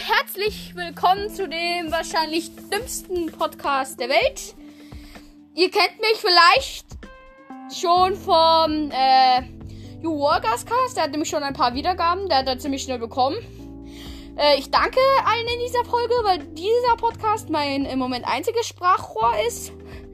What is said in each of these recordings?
herzlich willkommen zu dem wahrscheinlich dümmsten Podcast der Welt. Ihr kennt mich vielleicht schon vom You Wargers Cast. Der hat nämlich schon ein paar Wiedergaben. Der hat er ziemlich schnell bekommen. Ich danke allen in dieser Folge, weil dieser Podcast mein im Moment einziges Sprachrohr ist.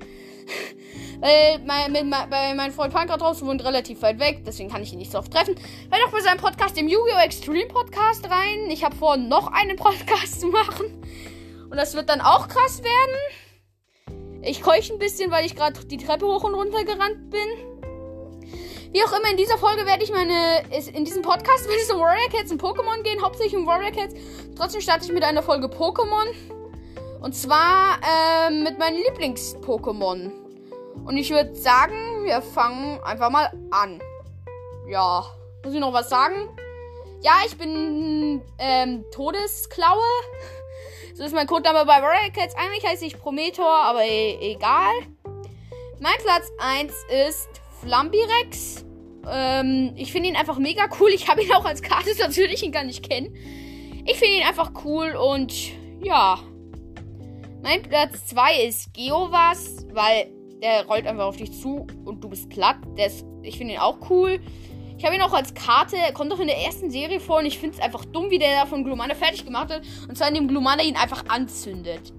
Mein Freund Pankrat draußen wohnt relativ weit weg, deswegen kann ich ihn nicht so oft treffen. Hört auch bei seinem Podcast, dem Yu-Gi-Oh! Extreme Podcast rein. Ich habe vor, noch einen Podcast zu machen. Und das wird dann auch krass werden. Ich keuche ein bisschen, weil ich gerade die Treppe hoch und runter gerannt bin. Wie auch immer, in dieser Folge werde ich in diesem Podcast wird es um Warrior Cats und Pokémon gehen, hauptsächlich um Warrior Cats. Trotzdem starte ich mit einer Folge Pokémon. Und zwar mit meinen Lieblings-Pokémon. Und ich würde sagen, wir fangen einfach mal an. Ja, muss ich noch was sagen? Ja, ich bin Todesklaue. So ist mein Codename bei Warrior Cats. Eigentlich heiße ich Prometor, aber egal. Mein Platz 1 ist Flambirex. Ich finde ihn einfach mega cool. Ich habe ihn auch als Karte, sonst würde ich ihn gar nicht kennen. Ich finde ihn einfach cool und ja. Mein Platz 2 ist Geovas, weil der rollt einfach auf dich zu und du bist platt. Ich finde ihn auch cool. Ich habe ihn auch als Karte. Er kommt doch in der ersten Serie vor und ich finde es einfach dumm, wie der da von Glumanda fertig gemacht hat. Und zwar indem Glumanda ihn einfach anzündet.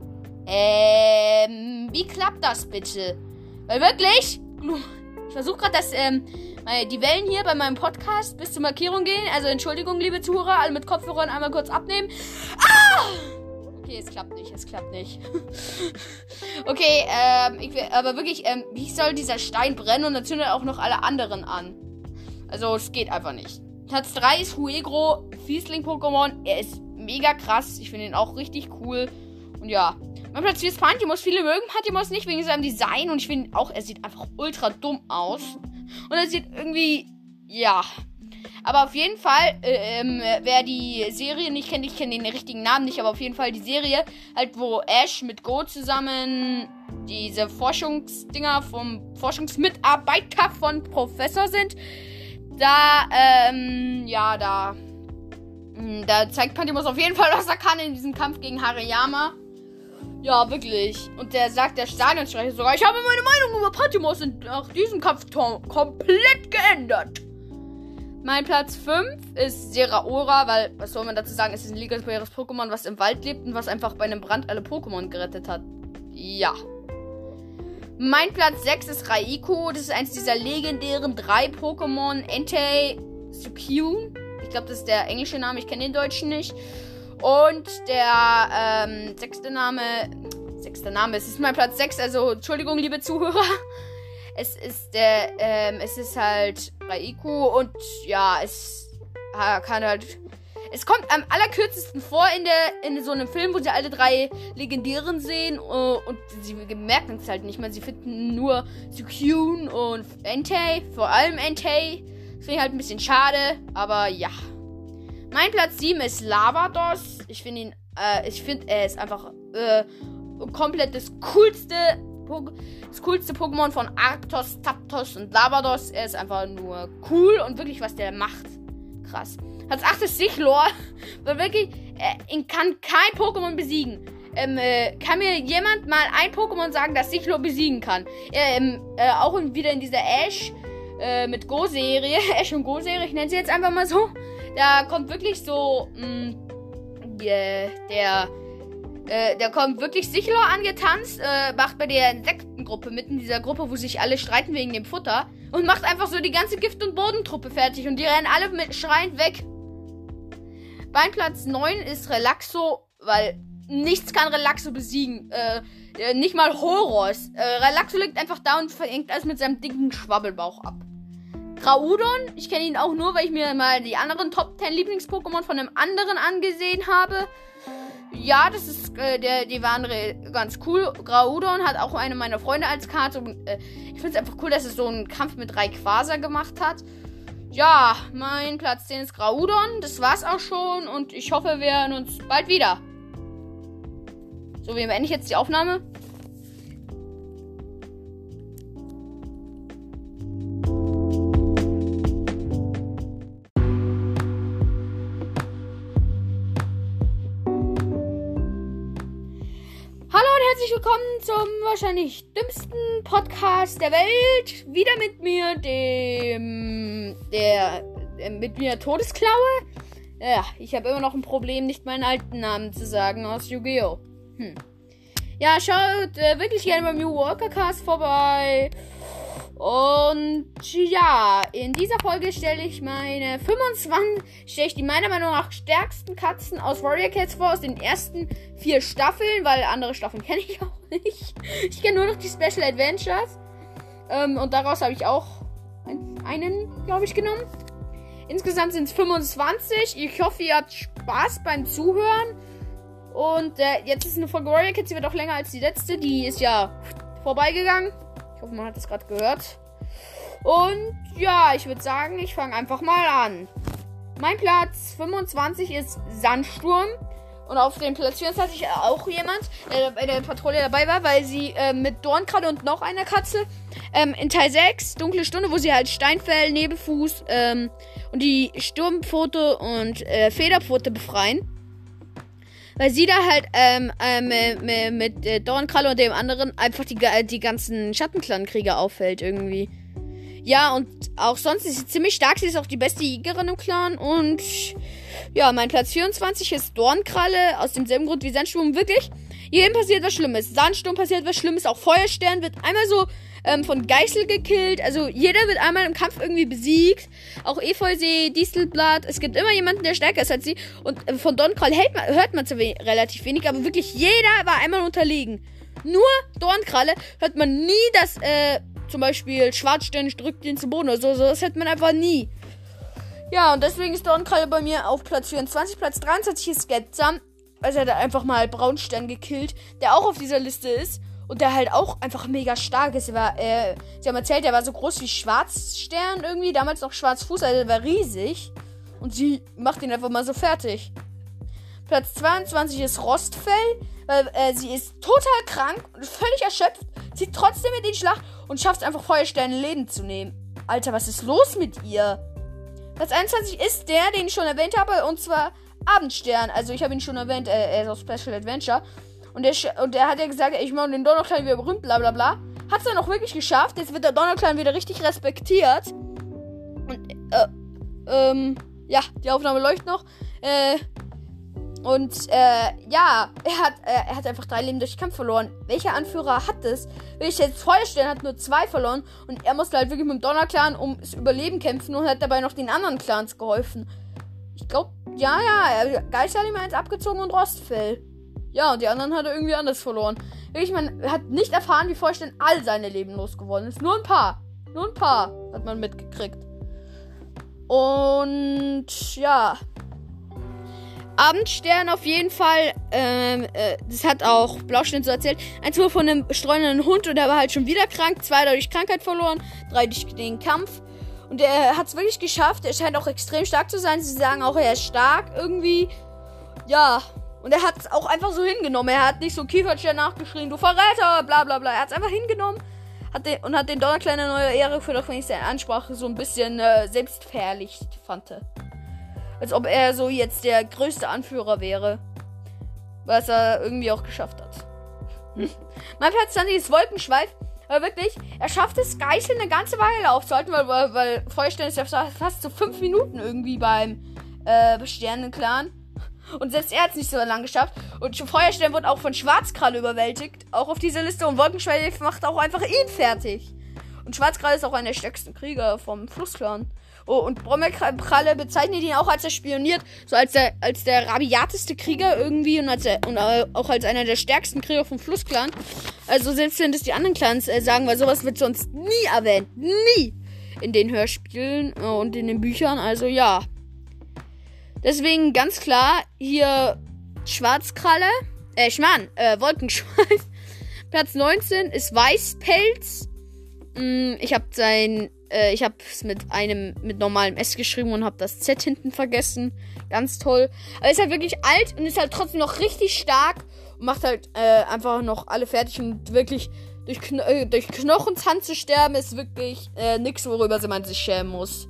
Wie klappt das bitte? Weil wirklich, ich versuche gerade, dass die Wellen hier bei meinem Podcast bis zur Markierung gehen. Also Entschuldigung, liebe Zuhörer, alle mit Kopfhörern einmal kurz abnehmen. Ah! Okay, es klappt nicht. Okay, aber wirklich, wie soll dieser Stein brennen und dann zündet auch noch alle anderen an? Also, es geht einfach nicht. Platz 3 ist Huegro, Fiesling-Pokémon. Er ist mega krass. Ich finde ihn auch richtig cool. Und ja. Mein Platz 4 ist Pantimos. Viele mögen Pantimos nicht wegen seinem Design. Und ich finde auch, er sieht einfach ultra dumm aus. Und er sieht irgendwie, ja. Aber auf jeden Fall, wer die Serie nicht kennt, ich kenne den richtigen Namen nicht, aber auf jeden Fall die Serie, halt wo Ash mit Go zusammen diese Forschungsdinger vom Forschungsmitarbeiter von Professor sind. Da zeigt Pantimos auf jeden Fall, was er kann in diesem Kampf gegen Hariyama. Ja, wirklich. Und der sagt, der Stadionsprecher sogar, ich habe meine Meinung über Pantimos nach diesem Kampf komplett geändert. Mein Platz 5 ist Zeraora, weil, was soll man dazu sagen, es ist ein legendäres Pokémon, was im Wald lebt und was einfach bei einem Brand alle Pokémon gerettet hat. Ja. Mein Platz 6 ist Raikou. Das ist eins dieser legendären 3 Pokémon. Entei, Suicune. Ich glaube, das ist der englische Name, ich kenne den deutschen nicht. Und der sechste Name, es ist mein Platz 6, also Entschuldigung, liebe Zuhörer. Es ist halt Raikou und ja, es kommt am allerkürzesten vor in so einem Film, wo sie alle 3 Legendären sehen und sie merken es halt nicht mehr. Sie finden nur Suicune und Entei, vor allem Entei. Das finde ich halt ein bisschen schade, aber ja. Mein Platz 7 ist Lavados. Ich finde er ist einfach komplett das coolste Pokémon von Arctos, Zapdos und Lavados. Er ist einfach nur cool und wirklich, was der macht. Krass. Platz 8 ist Sichlor. Weil wirklich, ihn kann kein Pokémon besiegen. Kann mir jemand mal ein Pokémon sagen, das Sichlor besiegen kann? Auch wieder in dieser Ash mit Go-Serie. Ash und Go-Serie, ich nenne sie jetzt einfach mal so. Da kommt wirklich so, der kommt wirklich Sichlor angetanzt, macht bei der Insektengruppe mit, in dieser Gruppe, wo sich alle streiten wegen dem Futter, und macht einfach so die ganze Gift- und Bodentruppe fertig und die rennen alle mit schreiend weg. Bei Platz 9 ist Relaxo, weil nichts kann Relaxo besiegen, nicht mal Horos. Relaxo liegt einfach da und verhängt alles mit seinem dicken Schwabbelbauch ab. Groudon, ich kenne ihn auch nur, weil ich mir mal die anderen Top 10 Lieblings-Pokémon von einem anderen angesehen habe. Ja, das ist, die waren ganz cool. Groudon hat auch eine meiner Freunde als Karte. Und, ich finde es einfach cool, dass es so einen Kampf mit Rayquaza gemacht hat. Ja, mein Platz 10 ist Groudon. Das war's auch schon und ich hoffe, wir hören uns bald wieder. So, wie beende ich jetzt die Aufnahme? herzlich willkommen zum wahrscheinlich dümmsten Podcast der Welt. Wieder mit mir, mit mir Todesklaue. Ja, ich habe immer noch ein Problem, nicht meinen alten Namen zu sagen aus Yu-Gi-Oh! Ja, schaut wirklich gerne beim New Walker Cast vorbei. Und ja, in dieser Folge stelle ich die meiner Meinung nach stärksten Katzen aus Warrior Cats vor, aus den ersten 4 Staffeln, weil andere Staffeln kenne ich auch nicht. Ich kenne nur noch die Special Adventures. Und daraus habe ich auch einen, glaube ich, genommen. Insgesamt sind es 25. Ich hoffe, ihr habt Spaß beim Zuhören. Und jetzt ist eine Folge Warrior Cats, die wird auch länger als die letzte. Die ist ja vorbeigegangen. Ich hoffe, man hat das gerade gehört. Und ja, ich würde sagen, ich fange einfach mal an. Mein Platz 25 ist Sandsturm. Und auf dem Platz 24 auch jemand, der bei der Patrouille dabei war, weil sie mit Dornkralle und noch einer Katze in Teil 6, Dunkle Stunde, wo sie halt Steinfell, Nebelfuß und die Sturmpfote und Federpfote befreien. Weil sie da halt mit Dornkralle und dem anderen einfach die ganzen Schattenclan-Krieger auffällt irgendwie. Ja, und auch sonst ist sie ziemlich stark. Sie ist auch die beste Jägerin im Clan. Und ja, mein Platz 24 ist Dornkralle. Aus demselben Grund wie Sandsturm. Wirklich, jedem passiert was Schlimmes. Sandsturm passiert was Schlimmes. Auch Feuerstern wird einmal so von Geißel gekillt. Also jeder wird einmal im Kampf irgendwie besiegt. Auch Efeusee, Distelblatt. Es gibt immer jemanden, der stärker ist als sie. Und von Dornkralle hört man relativ wenig. Aber wirklich jeder war einmal unterlegen. Nur Dornkralle hört man nie, dass zum Beispiel Schwarzstern drückt ihn zu Boden oder so. Das hört man einfach nie. Ja, und deswegen ist Dornkralle bei mir auf Platz 24. Platz 23 ist Getzam. Also er hat einfach mal Braunstern gekillt, der auch auf dieser Liste ist. Und der halt auch einfach mega stark ist. Sie haben erzählt, der war so groß wie Schwarzstern irgendwie. Damals noch Schwarzfuß, also der war riesig. Und sie macht ihn einfach mal so fertig. Platz 22 ist Rostfell. Weil sie ist total krank und völlig erschöpft. Zieht trotzdem in den Schlag und schafft es einfach Feuersterne Leben zu nehmen. Alter, was ist los mit ihr? Platz 21 ist der, den ich schon erwähnt habe. Und zwar Abendstern. Also ich habe ihn schon erwähnt. Er ist auf Special Adventure. Und der hat ja gesagt, ich mache den Donnerclan wieder berühmt, bla bla bla. Hat es dann auch wirklich geschafft. Jetzt wird der Donnerclan wieder richtig respektiert. Und, ja, die Aufnahme läuft noch. Ja, er hat einfach 3 Leben durch Kampf verloren. Welcher Anführer hat das? Will ich jetzt Feuerstern, hat nur 2 verloren. Und er musste halt wirklich mit dem Donnerclan ums Überleben kämpfen und hat dabei noch den anderen Clans geholfen. Ich glaube, Geist hat ihm eins abgezogen und Rostfell. Ja, und die anderen hat er irgendwie anders verloren. Wirklich, man hat nicht erfahren, wie Feuerstern all seine Leben losgeworden ist. Nur ein paar hat man mitgekriegt. Und ja, Abendstern auf jeden Fall. Das hat auch Blauschnitt so erzählt. 1 wurde von einem streunenden Hund und der war halt schon wieder krank. 2 durch Krankheit verloren. 3 durch den Kampf. Und er hat es wirklich geschafft. Er scheint auch extrem stark zu sein. Sie sagen auch, er ist stark irgendwie. Ja. Und er hat es auch einfach so hingenommen. Er hat nicht so Kieferstern nachgeschrien, du Verräter, bla bla bla. Er hat es einfach hingenommen hat den Donnerclan eine neue Ehre geführt, auch wenn ich seine Ansprache so ein bisschen selbstverherrlicht fand. Als ob er so jetzt der größte Anführer wäre. Was er irgendwie auch geschafft hat. Mein Platz 20 ist Wolkenschweif. Aber wirklich, er schafft es, Geißel eine ganze Weile aufzuhalten, weil Feuerstern ist ja fast so 5 Minuten irgendwie beim Sternenclan. Und selbst er hat es nicht so lange geschafft. Und Feuerstern wird auch von Schwarzkralle überwältigt. Auch auf dieser Liste. Und Wolkenschweif macht auch einfach ihn fertig. Und Schwarzkralle ist auch einer der stärksten Krieger vom Flussclan. Oh, und Brombeerkralle bezeichnet ihn auch, als er spioniert. So als der rabiateste Krieger irgendwie. Und auch als einer der stärksten Krieger vom Flussclan. Also selbst wenn das die anderen Clans sagen, weil sowas wird sonst nie erwähnt. Nie. In den Hörspielen und in den Büchern. Also ja. Deswegen ganz klar hier Schwarzkralle. Wolkenschweif. Platz 19 ist Weißpelz. Ich habe es mit normalem S geschrieben und habe das Z hinten vergessen. Ganz toll. Aber ist halt wirklich alt und ist halt trotzdem noch richtig stark und macht halt einfach noch alle fertig und wirklich durch Knochenzahn zu sterben ist wirklich nichts, worüber man sich schämen muss.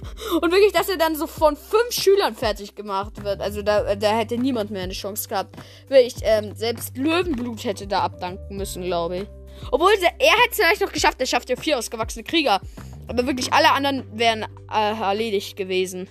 Und wirklich, dass er dann so von 5 Schülern fertig gemacht wird. Also da hätte niemand mehr eine Chance gehabt. Wirklich, selbst Löwenblut hätte da abdanken müssen, glaube ich. Obwohl, er hätte es vielleicht noch geschafft. Er schafft ja 4 ausgewachsene Krieger. Aber wirklich, alle anderen wären erledigt gewesen.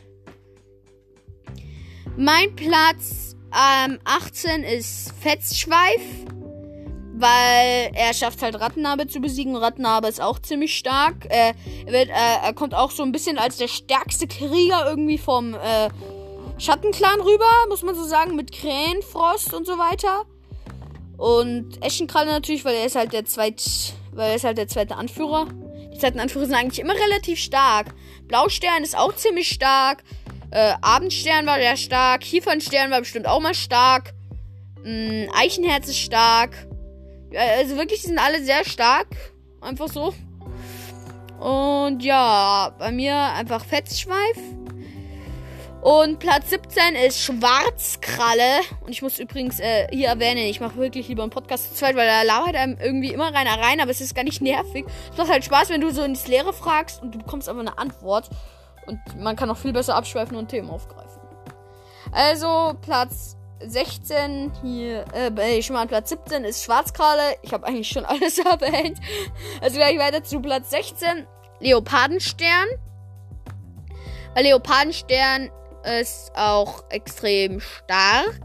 Mein Platz 18 ist Fetzschweif. Weil er schafft halt Rattenarbe zu besiegen. Rattenarbe ist auch ziemlich stark. Er kommt auch so ein bisschen als der stärkste Krieger irgendwie vom Schattenclan rüber, muss man so sagen. Mit Krähenfrost und so weiter. Und Eschenkralle natürlich, weil er ist halt der zweite Anführer. Die zweiten Anführer sind eigentlich immer relativ stark. Blaustern ist auch ziemlich stark. Abendstern war sehr stark. Kiefernstern war bestimmt auch mal stark. Eichenherz ist stark. Also wirklich, die sind alle sehr stark. Einfach so. Und ja, bei mir einfach Fetzschweif. Und Platz 17 ist Schwarzkralle. Und ich muss übrigens hier erwähnen, ich mache wirklich lieber einen Podcast zu zweit, weil da labert einem irgendwie immer rein, aber es ist gar nicht nervig. Es macht halt Spaß, wenn du so ins Leere fragst und du bekommst einfach eine Antwort. Und man kann auch viel besser abschweifen und Themen aufgreifen. Also, Platz 16 hier, schon mal Platz 17 ist Schwarzkralle. Ich habe eigentlich schon alles erwähnt. Also gleich weiter zu Platz 16. Leopardenstern. Weil Leopardenstern ist auch extrem stark.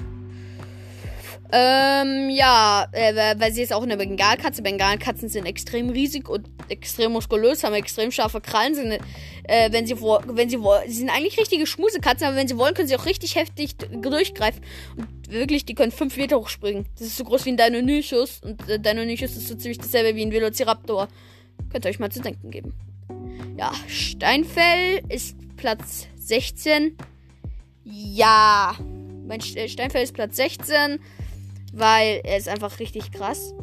Weil sie ist auch eine Bengalkatze. Bengalkatzen sind extrem riesig und extrem muskulös, haben extrem scharfe Krallen. Sie sind eigentlich richtige Schmusekatzen, aber wenn sie wollen, können sie auch richtig heftig durchgreifen. Und wirklich, die können 5 Meter hochspringen. Das ist so groß wie ein Deinonychus. Und Deinonychus ist so ziemlich dasselbe wie ein Velociraptor. Könnt ihr euch mal zu denken geben. Ja, Steinfell ist Platz 16. Ja, mein Steinfell ist Platz 16. Weil er ist einfach richtig krass.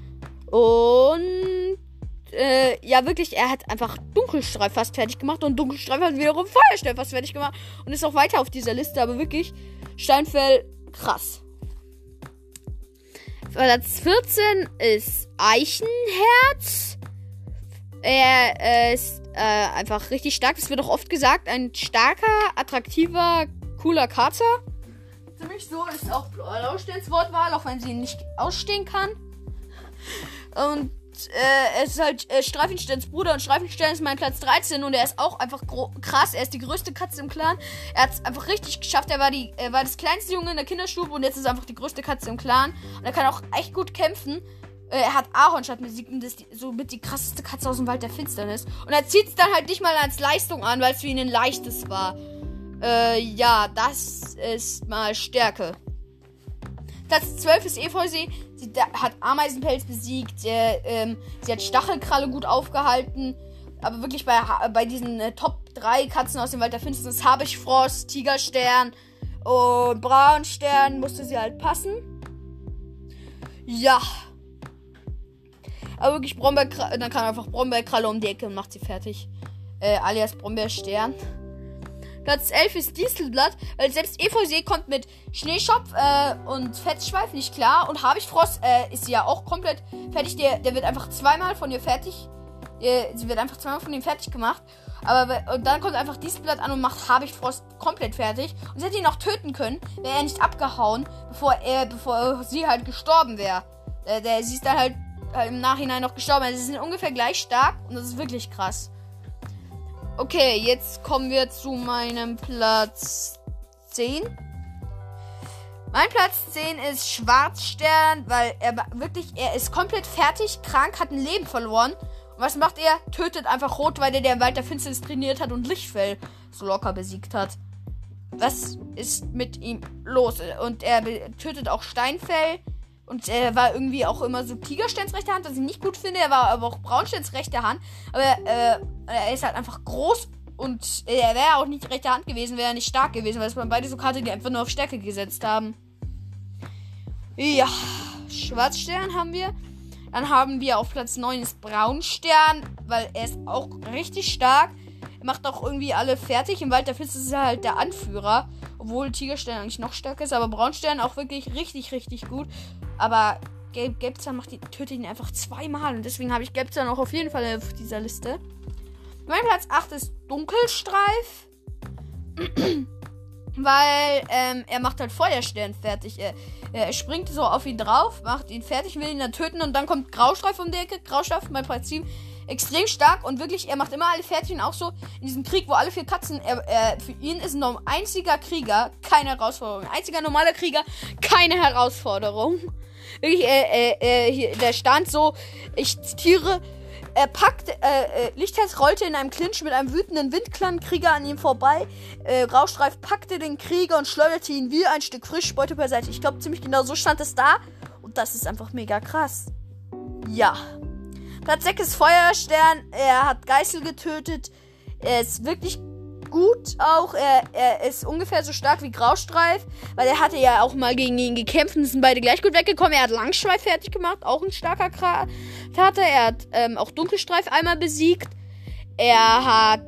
Und wirklich, er hat einfach Dunkelstreif fast fertig gemacht. Und Dunkelstreif hat wiederum Feuerstern fast fertig gemacht. Und ist auch weiter auf dieser Liste. Aber wirklich, Steinfell, krass. Platz 14 ist Eichenherz. Er ist einfach richtig stark. Das wird auch oft gesagt. Ein starker, attraktiver, cooler Kater. Ziemlich so ist auch Blausterns Wortwahl, auch wenn sie ihn nicht ausstehen kann. Und er ist halt Streifensterns Bruder und Streifenstern ist mein Platz 13 und er ist auch einfach krass. Er ist die größte Katze im Clan. Er hat es einfach richtig geschafft. Er war das kleinste Junge in der Kinderstube und jetzt ist er einfach die größte Katze im Clan. Und er kann auch echt gut kämpfen. Er hat Ahornstadt besiegt und ist somit die krasseste Katze aus dem Wald der Finsternis. Und er zieht es dann halt nicht mal als Leistung an, weil es für ihn ein leichtes war. Ja, das ist mal Stärke. Platz 12 ist Efeusee. Sie hat Ameisenpelz besiegt. Sie hat Stachelkralle gut aufgehalten. Aber wirklich bei diesen Top 3 Katzen aus dem Wald der Finsternis habe ich Frost, Tigerstern und Braunstern. Musste sie halt passen. Ja. Aber wirklich Brombeerkralle. Dann kam einfach Brombeerkralle um die Ecke und macht sie fertig. Alias Brombeerstern. Platz 11 ist Distelblatt, weil selbst Efeusee kommt mit Schneeschopf und Fetzschweif nicht klar. Und Habichtfrost ist ja auch komplett fertig. Der wird einfach zweimal von ihr fertig. Sie wird einfach zweimal von ihm fertig gemacht. Und dann kommt einfach Distelblatt an und macht Habichtfrost komplett fertig. Und sie hätte ihn auch töten können, wäre er nicht abgehauen, bevor sie halt gestorben wäre. Sie ist dann halt im Nachhinein noch gestorben. Also sie sind ungefähr gleich stark und das ist wirklich krass. Okay, jetzt kommen wir zu meinem Platz 10. Mein Platz 10 ist Schwarzstern, weil er ist komplett fertig, krank, hat ein Leben verloren. Und was macht er? Tötet einfach Rotweide, der im Wald der Finsternis trainiert hat und Lichtfell so locker besiegt hat. Was ist mit ihm los? Und er tötet auch Steinfell. Und er war irgendwie auch immer so Tigersterns rechte Hand, was ich nicht gut finde. Er war aber auch Braunsterns rechte Hand. Aber er ist halt einfach groß und er wäre auch nicht rechte Hand gewesen, wäre er nicht stark gewesen, weil es waren beide so Karten, die einfach nur auf Stärke gesetzt haben. Ja, Schwarzstern haben wir. Dann haben wir auf Platz 9 ist Braunstern, weil er ist auch richtig stark. Er macht auch irgendwie alle fertig. Im Wald der Finsternis ist er halt der Anführer. Obwohl Tigerstern eigentlich noch stärker ist, aber Braunstern auch wirklich richtig, richtig gut. Aber Gelbzahn tötet ihn einfach zweimal. Und deswegen habe ich Gelbzahn auch auf jeden Fall auf dieser Liste. Mein Platz 8 ist Dunkelstreif. Weil er macht halt Feuerstern fertig. Er springt so auf ihn drauf, macht ihn fertig, will ihn dann töten und dann kommt Graustreif um die Ecke. Graustreif, mein Prinzip, extrem stark und wirklich, er macht immer alle fertig und auch so in diesem Krieg, wo alle 4 Katzen, für ihn ist ein einziger Krieger keine Herausforderung. Ein einziger normaler Krieger, keine Herausforderung. Wirklich, hier, der stand so, ich zitiere, er packt, Lichtherz rollte in einem Clinch mit einem wütenden Windclan-Krieger an ihm vorbei. Graustreif packte den Krieger und schleuderte ihn wie ein Stück Frischbeute beiseite. Ich glaube, ziemlich genau so stand es da. Und das ist einfach mega krass. Ja. Platz 6 ist Feuerstern. Er hat Geißel getötet. Er ist wirklich gut auch. Er ist ungefähr so stark wie Graustreif, weil er hatte ja auch mal gegen ihn gekämpft und sind beide gleich gut weggekommen. Er hat Langschweif fertig gemacht, auch ein starker Kater. Er hat auch Dunkelstreif einmal besiegt. Er hat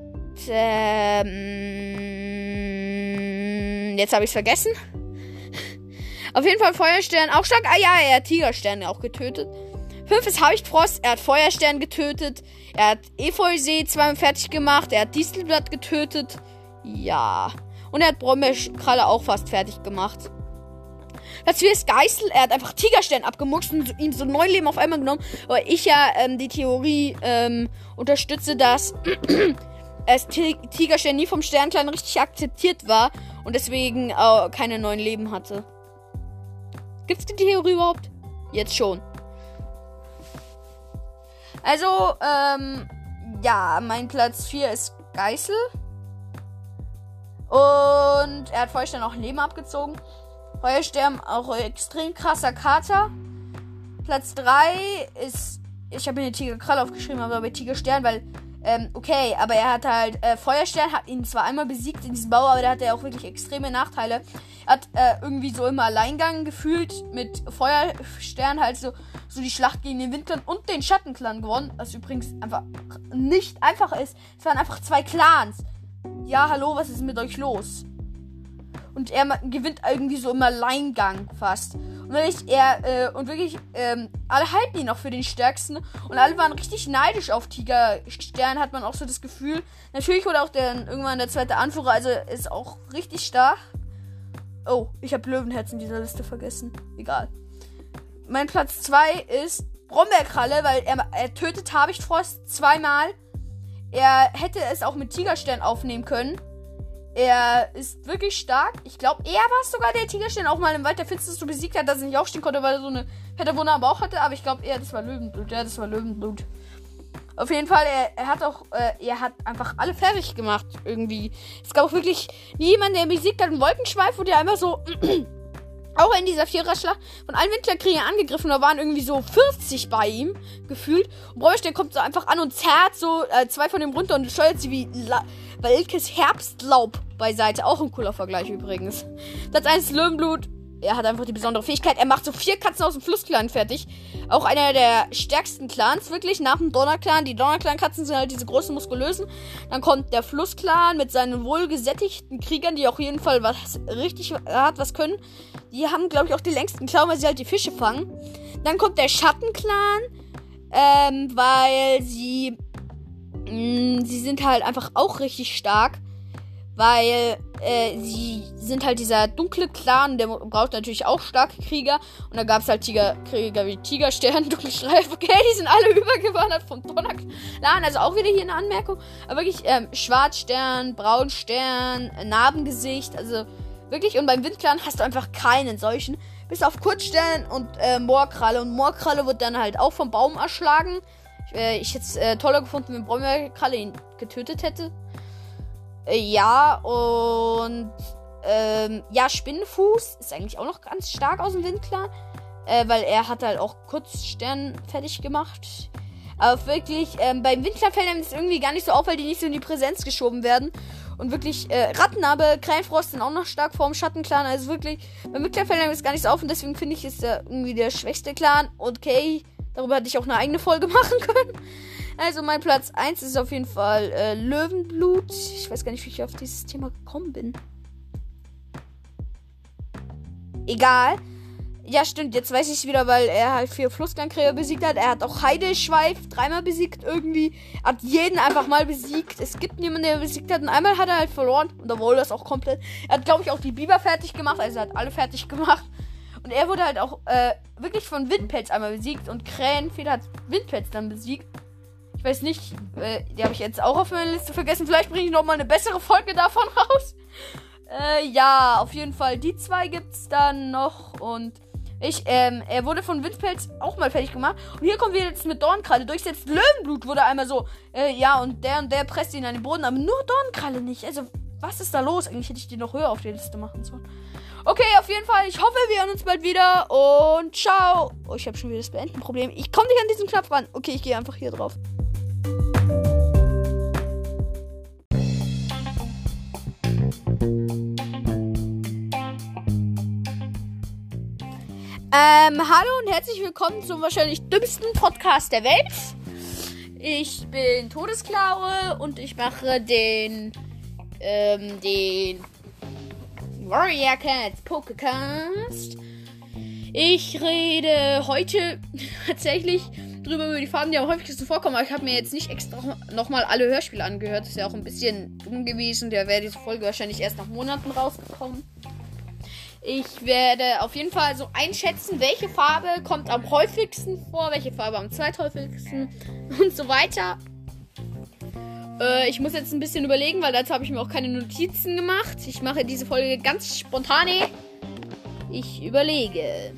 jetzt habe ich es vergessen. Auf jeden Fall Feuerstern auch stark. Ah ja, er hat Tigerstern auch getötet. 5 ist Habichtfrost. Er hat Feuerstern getötet. Er hat Efeusee zweimal fertig gemacht. Er hat Distelblatt getötet. Ja. Und er hat Brombeerkralle auch fast fertig gemacht. Platz 4 ist Geißel. Er hat einfach Tigerstern abgemuckst und ihm so 9 Leben auf einmal genommen. Aber ich ja die Theorie unterstütze, dass Tigerstern nie vom Sternclan richtig akzeptiert war. Und deswegen keine 9 Leben hatte. Gibt's die Theorie überhaupt? Jetzt schon. Also, ja, mein Platz 4 ist Geißel. Und er hat Feuerstern auch ein Leben abgezogen. Feuerstern auch ein extrem krasser Kater. Platz 3 ist, ich habe mir eine Tigerkralle aufgeschrieben, aber bei Tigerstern, weil, okay, aber er hat halt, Feuerstern hat ihn zwar einmal besiegt in diesem Bau, aber da hat er auch wirklich extreme Nachteile. Er hat irgendwie so immer Alleingang gefühlt mit Feuerstern, halt so die Schlacht gegen den Windclan und den Schattenclan gewonnen, was übrigens einfach nicht einfach ist. Es waren einfach 2 Clans. Ja, hallo, was ist mit euch los? Und er gewinnt irgendwie so im Alleingang fast. Und wirklich, alle halten ihn auch für den Stärksten. Und alle waren richtig neidisch auf Tigerstern, hat man auch so das Gefühl. Natürlich wurde auch irgendwann der zweite Anführer, also ist auch richtig stark. Oh, ich habe Löwenherz in dieser Liste vergessen. Egal. Mein Platz 2 ist Brombeerkralle, weil er tötet Habichtfrost 2-mal. Er hätte es auch mit Tigerstern aufnehmen können. Er ist wirklich stark. Ich glaube, er war es sogar, der Tigerstern auch mal im Wald der Finsternis so besiegt hat, dass er nicht aufstehen konnte, weil er so eine fette Wunde am Bauch hatte. Aber ich glaube, das war Löwenblut. Ja, das war Löwenblut. Auf jeden Fall, er hat einfach alle fertig gemacht, irgendwie. Es gab auch wirklich niemanden, der besiegt hat. Ein Wolkenschweif, wo der einfach so auch in dieser Viererschlacht von allen Windlerkriegern angegriffen. Da waren irgendwie so 40 bei ihm, gefühlt. Und Bräuchte kommt so einfach an und zerrt so 2 von dem runter und steuert sie wie Walkes Herbstlaub beiseite. Auch ein cooler Vergleich übrigens. Platz 1 Löwenblut. Er hat einfach die besondere Fähigkeit. Er macht so 4 Katzen aus dem Flussclan fertig. Auch einer der stärksten Clans, wirklich, nach dem Donnerclan. Die Donnerclan-Katzen sind halt diese großen, muskulösen. Dann kommt der Flussclan mit seinen wohlgesättigten Kriegern, die auf jeden Fall was können. Die haben, glaube ich, auch die längsten Klauen, weil sie halt die Fische fangen. Dann kommt der Schattenclan, weil sie sind halt einfach auch richtig stark. Weil sie sind halt dieser dunkle Clan, der braucht natürlich auch starke Krieger. Und da gab es halt Krieger wie Tigerstern, Dunkelstreif. Okay, die sind alle übergewandert vom Donnerclan. Also auch wieder hier eine Anmerkung. Aber wirklich Schwarzstern, Braunstern, Narbengesicht. Also wirklich. Und beim Windclan hast du einfach keinen solchen. Bis auf Kurzstern und Moorkralle. Und Moorkralle wird dann halt auch vom Baum erschlagen. Ich hätte es toller gefunden, wenn Brombeerkralle ihn getötet hätte. Ja, und ja, Spinnenfuß ist eigentlich auch noch ganz stark aus dem Windclan, weil er hat halt auch Kurzstern fertig gemacht. Aber wirklich, beim Windclan fällt einem das irgendwie gar nicht so auf, weil die nicht so in die Präsenz geschoben werden. Und wirklich, Rattennabe, Krähenfrost sind auch noch stark vor dem Schattenclan. Also wirklich, beim Windclan fällt einem das gar nicht so auf und deswegen finde ich, ist er irgendwie der schwächste Clan. Okay, darüber hätte ich auch eine eigene Folge machen können. Also mein Platz 1 ist auf jeden Fall Löwenblut. Ich weiß gar nicht, wie ich auf dieses Thema gekommen bin. Egal. Ja, stimmt. Jetzt weiß ich es wieder, weil er halt 4 Flusskleinkrähe besiegt hat. Er hat auch Heideschweif 3-mal besiegt irgendwie. Er hat jeden einfach mal besiegt. Es gibt niemanden, der besiegt hat. Und einmal hat er halt verloren. Und da wurde das auch komplett. Er hat, glaube ich, auch die Biber fertig gemacht. Also er hat alle fertig gemacht. Und er wurde halt auch wirklich von Windpelz einmal besiegt. Und Krähenfeder hat Windpelz dann besiegt. Ich weiß nicht. Die habe ich jetzt auch auf meiner Liste vergessen. Vielleicht bringe ich nochmal eine bessere Folge davon raus. Ja, auf jeden Fall. Die 2 gibt's dann noch. Und er wurde von Windpelz auch mal fertig gemacht. Und hier kommen wir jetzt mit Dornkralle. Durchsetzt Löwenblut wurde einmal so. Ja, und der presst ihn an den Boden. Aber nur Dornkralle nicht. Also, was ist da los? Eigentlich hätte ich die noch höher auf die Liste machen sollen. Okay, auf jeden Fall. Ich hoffe, wir hören uns bald wieder. Und ciao. Oh, ich habe schon wieder das Beenden-Problem. Ich komme nicht an diesen Knopf ran. Okay, ich gehe einfach hier drauf. Hallo und herzlich willkommen zum wahrscheinlich dümmsten Podcast der Welt. Ich bin Todesklaue und ich mache den Warrior Cats Podcast. Ich rede heute tatsächlich drüber über die Farben, die am häufigsten vorkommen, aber ich habe mir jetzt nicht extra nochmal alle Hörspiele angehört. Das ist ja auch ein bisschen dumm gewesen. Da wäre diese Folge wahrscheinlich erst nach Monaten rausgekommen. Ich werde auf jeden Fall so einschätzen, welche Farbe kommt am häufigsten vor, welche Farbe am zweithäufigsten und so weiter. Ich muss jetzt ein bisschen überlegen, weil dazu habe ich mir auch keine Notizen gemacht. Ich mache diese Folge ganz spontan. Ich überlege.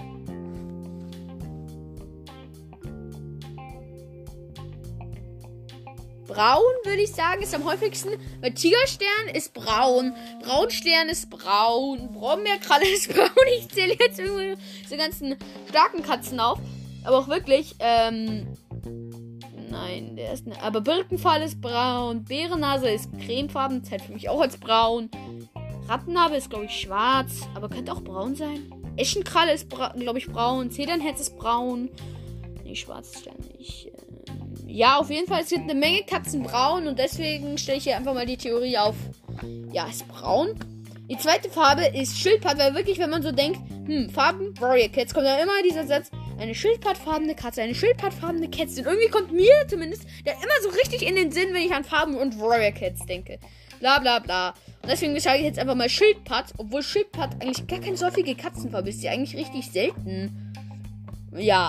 Braun, würde ich sagen, ist am häufigsten. Weil Tigerstern ist braun. Braunstern ist braun. Brombeerkralle ist braun. Ich zähle jetzt irgendwie diese ganzen starken Katzen auf. Aber auch wirklich, nein, der ist nicht. Aber Birkenfall ist braun. Bärennase ist cremefarben. Zählt für mich auch als braun. Rattennarbe ist, glaube ich, schwarz. Aber könnte auch braun sein. Eschenkralle ist, glaube ich, braun. Zedernherz ist braun. Nee, schwarz ist ja nicht. Ja, auf jeden Fall, es gibt eine Menge Katzen braun und deswegen stelle ich hier einfach mal die Theorie auf. Ja, ist braun. Die zweite Farbe ist Schildpad, weil wirklich, wenn man so denkt, Farben, Warrior Cats, kommt ja immer dieser Satz, eine schildpadfarbene Katze, eine schildpadfarbene Kätzchen. Irgendwie kommt mir zumindest der immer so richtig in den Sinn, wenn ich an Farben und Warrior Cats denke. Bla bla bla. Und deswegen sage ich jetzt einfach mal Schildpad, obwohl Schildpad eigentlich gar keine so häufige Katzenfarbe ist, die eigentlich richtig selten. Ja.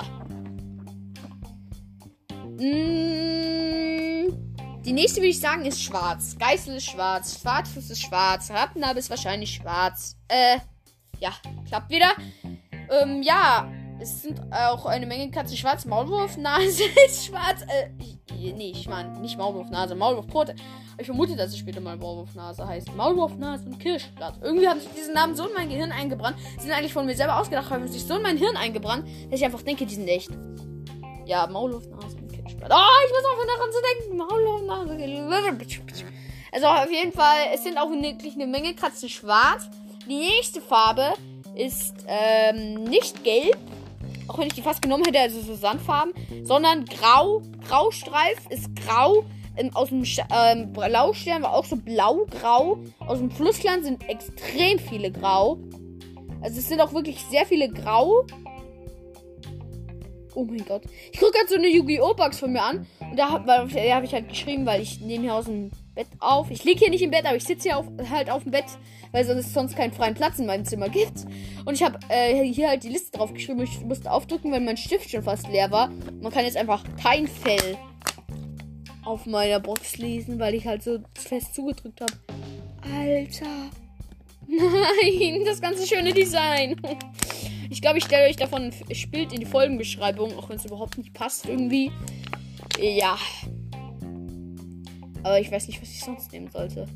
Die nächste, würde ich sagen, ist schwarz. Geißel ist schwarz. Schwarzfuß ist schwarz. Rattennarbe ist wahrscheinlich schwarz. Ja, klappt wieder. Ja, es sind auch eine Menge Katzen schwarz. Maulwurfnase ist schwarz. Nee, ich meine, nicht Maulwurfnase, Maulwurfpfote. Ich vermute, dass es später mal Maulwurfnase heißt. Maulwurfnase und Kirschblatt. Irgendwie haben sich diesen Namen so in mein Gehirn eingebrannt. Sie sind eigentlich von mir selber ausgedacht, haben sich so in mein Hirn eingebrannt, dass ich einfach denke, die sind echt. Ja, Maulwurfnase und Kirschblatt. Oh, ich muss auch daran zu denken. Maulwurfnase. Also auf jeden Fall, es sind auch wirklich eine Menge Katzen schwarz. Die nächste Farbe ist nicht gelb. Auch wenn ich die fast genommen hätte, also so Sandfarben. Sondern grau. Graustreif ist grau. Aus dem Blaustern war auch so blau-grau. Aus dem Flussland sind extrem viele grau. Also es sind auch wirklich sehr viele grau. Oh mein Gott. Ich gucke gerade so eine Yu-Gi-Oh! Box von mir an. Und da habe ich halt geschrieben, weil ich nehme hier aus dem Bett auf. Ich liege hier nicht im Bett, aber ich sitze hier halt auf dem Bett, weil es sonst keinen freien Platz in meinem Zimmer gibt. Und ich habe hier halt die Liste drauf geschrieben. Ich musste aufdrücken, weil mein Stift schon fast leer war. Man kann jetzt einfach Teinfell auf meiner Box lesen, weil ich halt so fest zugedrückt habe. Alter. Nein, das ganze schöne Design. Ich glaube, ich stelle euch davon ein Bild in die Folgenbeschreibung, auch wenn es überhaupt nicht passt irgendwie. Ja. Aber ich weiß nicht, was ich sonst nehmen sollte.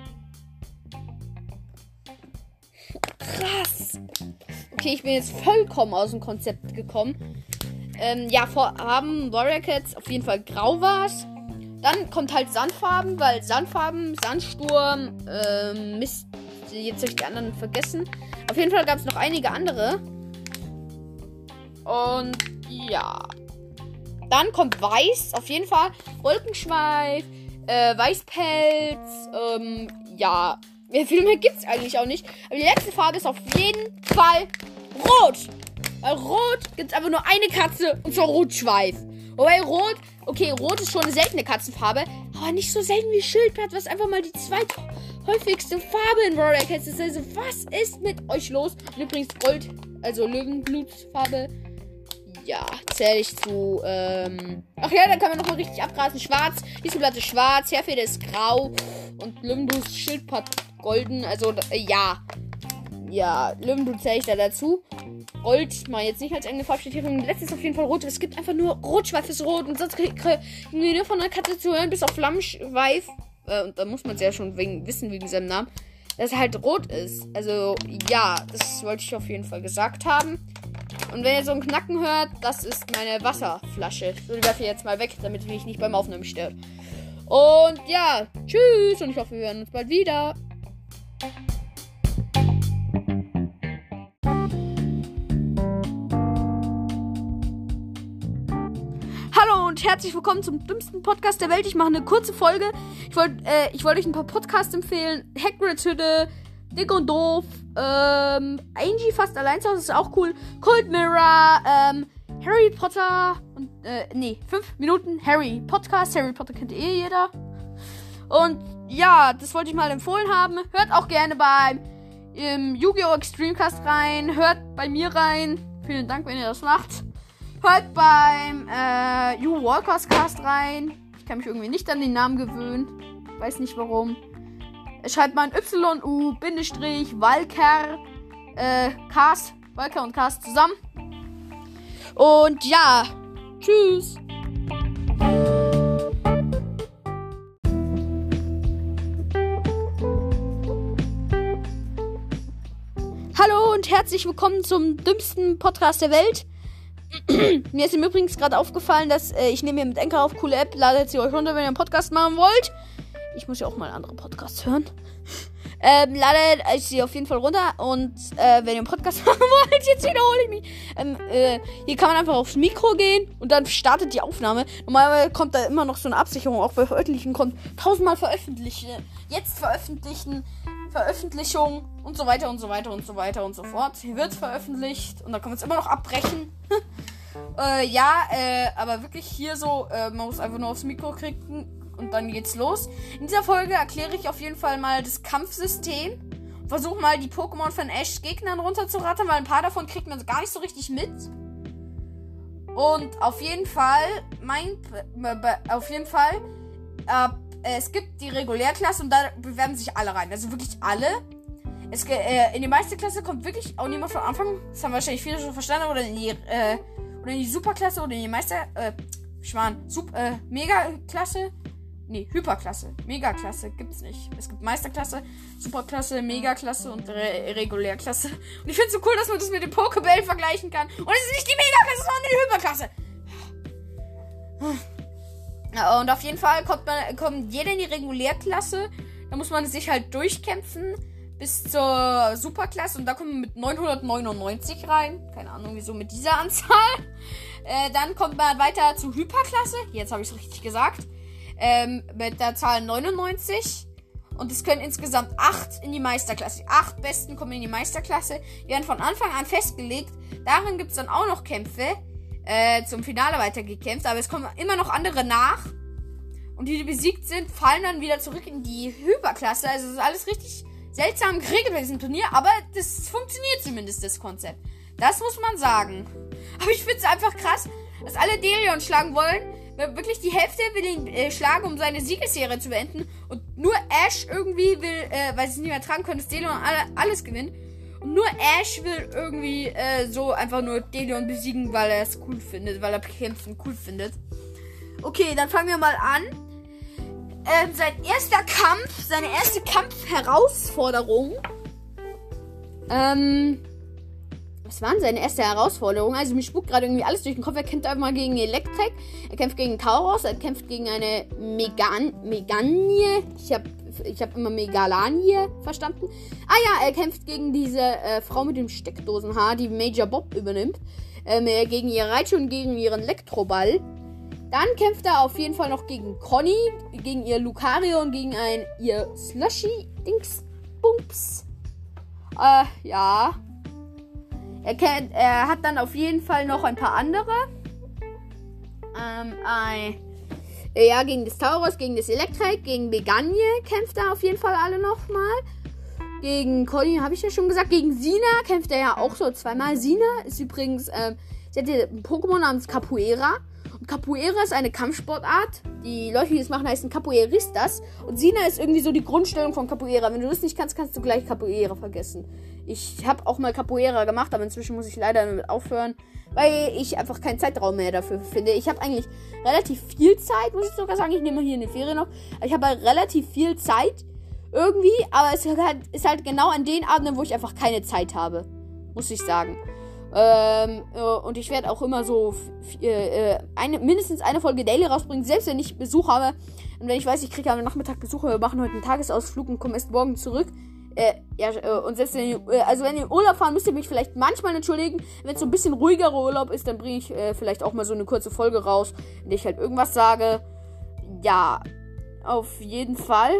Krass. Okay, ich bin jetzt vollkommen aus dem Konzept gekommen. Ja, Farben Warrior Cats, auf jeden Fall grau war's. Dann kommt halt Sandfarben, weil Sandfarben, Sandsturm, Mist, jetzt habe ich die anderen vergessen. Auf jeden Fall gab es noch einige andere. Und ja. Dann kommt Weiß, auf jeden Fall. Wolkenschweif, Weißpelz, ja. Viel mehr gibt es eigentlich auch nicht. Aber die letzte Farbe ist auf jeden Fall Rot. Bei Rot gibt es einfach nur eine Katze und zwar Rotschweif. Wobei Rot, okay, Rot ist schon eine seltene Katzenfarbe, aber nicht so selten wie Schildpad, was einfach mal die zweithäufigste Farbe in Brawl Stars ist. Also, was ist mit euch los? Und übrigens Gold, also Löwenblutfarbe, ja, zähle ich zu, ach ja, da kann man nochmal richtig abgrasen. Schwarz, diese Platte schwarz, Herfede ist grau und Löwenblut Schildpad golden, also, ja. Ja, Löwenblut zähle ich da dazu. Gold mal jetzt nicht als enge Farbschattierung. Letztes auf jeden Fall rot. Es gibt einfach nur Rotschweif ist rot. Und sonst kriegen wir nur von der Katze zu hören, bis auf Flammenschweif. Und da muss man es ja schon wissen wegen seinem Namen. Dass er halt rot ist. Also, ja, das wollte ich auf jeden Fall gesagt haben. Und wenn ihr so ein Knacken hört, das ist meine Wasserflasche. So, die werfe ich jetzt mal weg, damit mich nicht beim Aufnehmen stört. Und ja, tschüss. Und ich hoffe, wir hören uns bald wieder. Hallo und herzlich willkommen zum dümmsten Podcast der Welt. Ich mache eine kurze Folge. Ich wollte euch ein paar Podcasts empfehlen. Hagrid's Hütte, Dick und Doof, Angie fast allein zu Hause ist auch cool. Cold Mirror, Harry Potter und, 5 Minuten Harry Podcast. Harry Potter kennt jeder. Und ja, das wollte ich mal empfohlen haben. Hört auch gerne beim Yu-Gi-Oh! Extremecast rein. Hört bei mir rein. Vielen Dank, wenn ihr das macht. Hört beim You Walkers Cast rein. Ich kann mich irgendwie nicht an den Namen gewöhnen. Weiß nicht warum. Schreibt mal ein YU-Walker Cast. Walker und Cast zusammen. Und ja. Tschüss. Hallo und herzlich willkommen zum dümmsten Podcast der Welt. Mir ist im Übrigen gerade aufgefallen, dass ich nehme hier mit Anchor auf, coole App, ladet sie euch runter, wenn ihr einen Podcast machen wollt. Ich muss ja auch mal andere Podcasts hören. Ladet sie auf jeden Fall runter und wenn ihr einen Podcast machen wollt, jetzt wiederhole ich mich. Hier kann man einfach aufs Mikro gehen und dann startet die Aufnahme. Normalerweise kommt da immer noch so eine Absicherung, auch bei Veröffentlichen kommt 1000-mal veröffentlichen, jetzt veröffentlichen, Veröffentlichung und so weiter und so weiter und so weiter und so fort. Hier wird veröffentlicht und da kann man es immer noch abbrechen. Aber wirklich hier so, man muss einfach nur aufs Mikro klicken und dann geht's los. In dieser Folge erkläre ich auf jeden Fall mal das Kampfsystem und versuche mal die Pokémon von Ash Gegnern runterzurattern, weil ein paar davon kriegt man gar nicht so richtig mit. Und auf jeden Fall, es gibt die Regulärklasse und da bewerben sich alle rein. Also wirklich alle. In die Meisterklasse kommt wirklich auch niemand von Anfang. Das haben wahrscheinlich viele schon verstanden. Oder in die Superklasse oder in die Megaklasse. Nee, Hyperklasse. Megaklasse gibt's nicht. Es gibt Meisterklasse, Superklasse, Megaklasse und Regulärklasse. Und ich find's so cool, dass man das mit dem Pokéball vergleichen kann. Und es ist nicht die Megaklasse, sondern die Hyperklasse. Und auf jeden Fall kommt jeder in die Regulärklasse. Da muss man sich halt durchkämpfen bis zur Superklasse. Und da kommt man mit 999 rein. Keine Ahnung, wieso mit dieser Anzahl. Dann kommt man weiter zur Hyperklasse. Jetzt habe ich es richtig gesagt. Mit der Zahl 99. Und es können insgesamt 8 in die Meisterklasse. Die 8 Besten kommen in die Meisterklasse. Die werden von Anfang an festgelegt. Darin gibt es dann auch noch Kämpfe. Zum Finale weitergekämpft. Aber es kommen immer noch andere nach. Und die besiegt sind, fallen dann wieder zurück in die Hyperklasse. Also es ist alles richtig seltsam geregelt bei diesem Turnier. Aber das funktioniert zumindest, das Konzept. Das muss man sagen. Aber ich finde es einfach krass, dass alle Delion schlagen wollen. Wirklich die Hälfte will ihn schlagen, um seine Siegesserie zu beenden. Und nur Ash irgendwie will, weil sie es nicht mehr tragen können, dass Delion alles gewinnt. Und nur Ash will irgendwie so einfach nur Delion besiegen, weil er es cool findet, weil er Kämpfen cool findet. Okay, dann fangen wir mal an. Sein erster Kampf, seine erste Kampfherausforderung. Was waren seine erste Herausforderung? Also mir spuckt gerade irgendwie alles durch den Kopf. Er kämpft einfach mal gegen Electrek. Er kämpft gegen Tauros. Er kämpft gegen eine Meganie. Ich hab immer Megalanie verstanden. Ah ja, er kämpft gegen diese Frau mit dem Steckdosenhaar, die Major Bob übernimmt. Gegen ihr Raichu und gegen ihren Elektroball. Dann kämpft er auf jeden Fall noch gegen Conny, gegen ihr Lucario und gegen ihr Slushy-Dingsbums. Ja. Er hat dann auf jeden Fall noch ein paar andere. Gegen das Tauros, gegen das Elektrik, gegen Beganje kämpft er auf jeden Fall alle nochmal. Gegen Conny habe ich ja schon gesagt. Gegen Sina kämpft er ja auch so zweimal. Sina ist übrigens, sie hat ein Pokémon namens Capoeira. Und Capoeira ist eine Kampfsportart. Die Leute, die das machen, heißen Capoeiristas. Und Sina ist irgendwie so die Grundstellung von Capoeira. Wenn du das nicht kannst, kannst du gleich Capoeira vergessen. Ich habe auch mal Capoeira gemacht, aber inzwischen muss ich leider damit aufhören, weil ich einfach keinen Zeitraum mehr dafür finde. Ich habe eigentlich relativ viel Zeit, muss ich sogar sagen. Ich nehme hier eine Ferie noch. Ich habe halt relativ viel Zeit irgendwie, aber es ist halt genau an den Abenden, wo ich einfach keine Zeit habe, muss ich sagen. Und ich werde auch immer so mindestens eine Folge Daily rausbringen, selbst wenn ich Besuch habe. Und wenn ich weiß, ich kriege am Nachmittag Besuch, wir machen heute einen Tagesausflug und kommen erst morgen zurück. Und selbst wenn wenn ihr in Urlaub fahren, müsst ihr mich vielleicht manchmal entschuldigen. Wenn es so ein bisschen ruhigerer Urlaub ist, dann bringe ich vielleicht auch mal so eine kurze Folge raus, in der ich halt irgendwas sage. Ja, auf jeden Fall.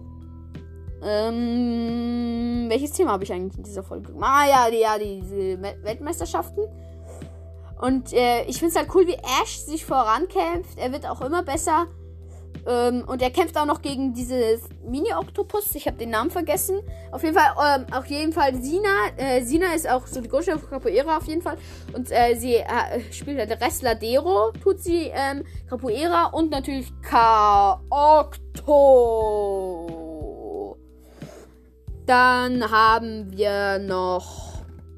Welches Thema habe ich eigentlich in dieser Folge? Diese Weltmeisterschaften. Und ich finde es halt cool, wie Ash sich vorankämpft. Er wird auch immer besser. Und er kämpft auch noch gegen dieses Mini-Oktopus. Ich habe den Namen vergessen. Auf jeden Fall Sina. Sina ist auch so die Grundstellung von Capoeira auf jeden Fall. Und sie spielt halt Resladero, tut sie Capoeira und natürlich K-Okto. Dann haben wir noch...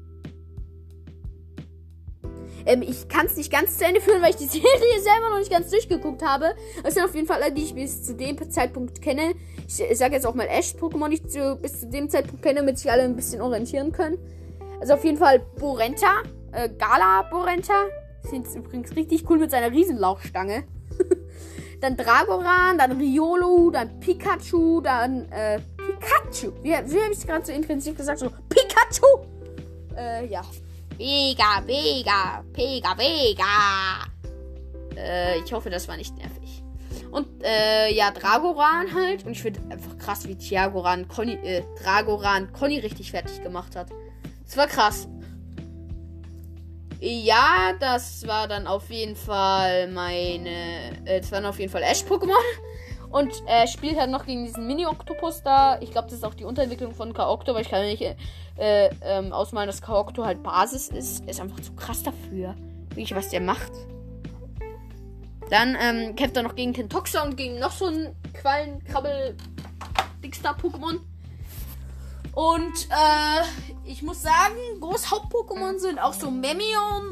ich kann es nicht ganz zu Ende führen, weil ich die Serie selber noch nicht ganz durchgeguckt habe. Das sind auf jeden Fall alle, die ich bis zu dem Zeitpunkt kenne. Ich sage jetzt auch mal Ash-Pokémon, die ich bis zu dem Zeitpunkt kenne, damit sich alle ein bisschen orientieren können. Also auf jeden Fall Borenta, Gala Borenta. Ich finde es übrigens richtig cool mit seiner Riesenlauchstange. Dann Dragoran, dann Riolu, dann Pikachu, dann Pikachu. Wie habe ich es gerade so intensiv gesagt? So Pikachu! Ja. Vega. Ich hoffe, das war nicht nervig. Und, Dragoran halt. Und ich finde einfach krass, wie Dragoran Conny richtig fertig gemacht hat. Das war krass. Ja, das war dann auf jeden Fall das waren auf jeden Fall Ash-Pokémon. Und er spielt halt noch gegen diesen Mini-Oktopus da. Ich glaube, das ist auch die Unterentwicklung von K-Okto, weil ich kann nicht ausmalen, dass K-Okto halt Basis ist. Er ist einfach zu krass dafür. Wirklich, was der macht. Dann kämpft er noch gegen Tentoxa und gegen noch so ein Quallen-Krabbel-Dickstar-Pokémon. Und ich muss sagen, Groß-Haupt-Pokémon sind auch so Memion.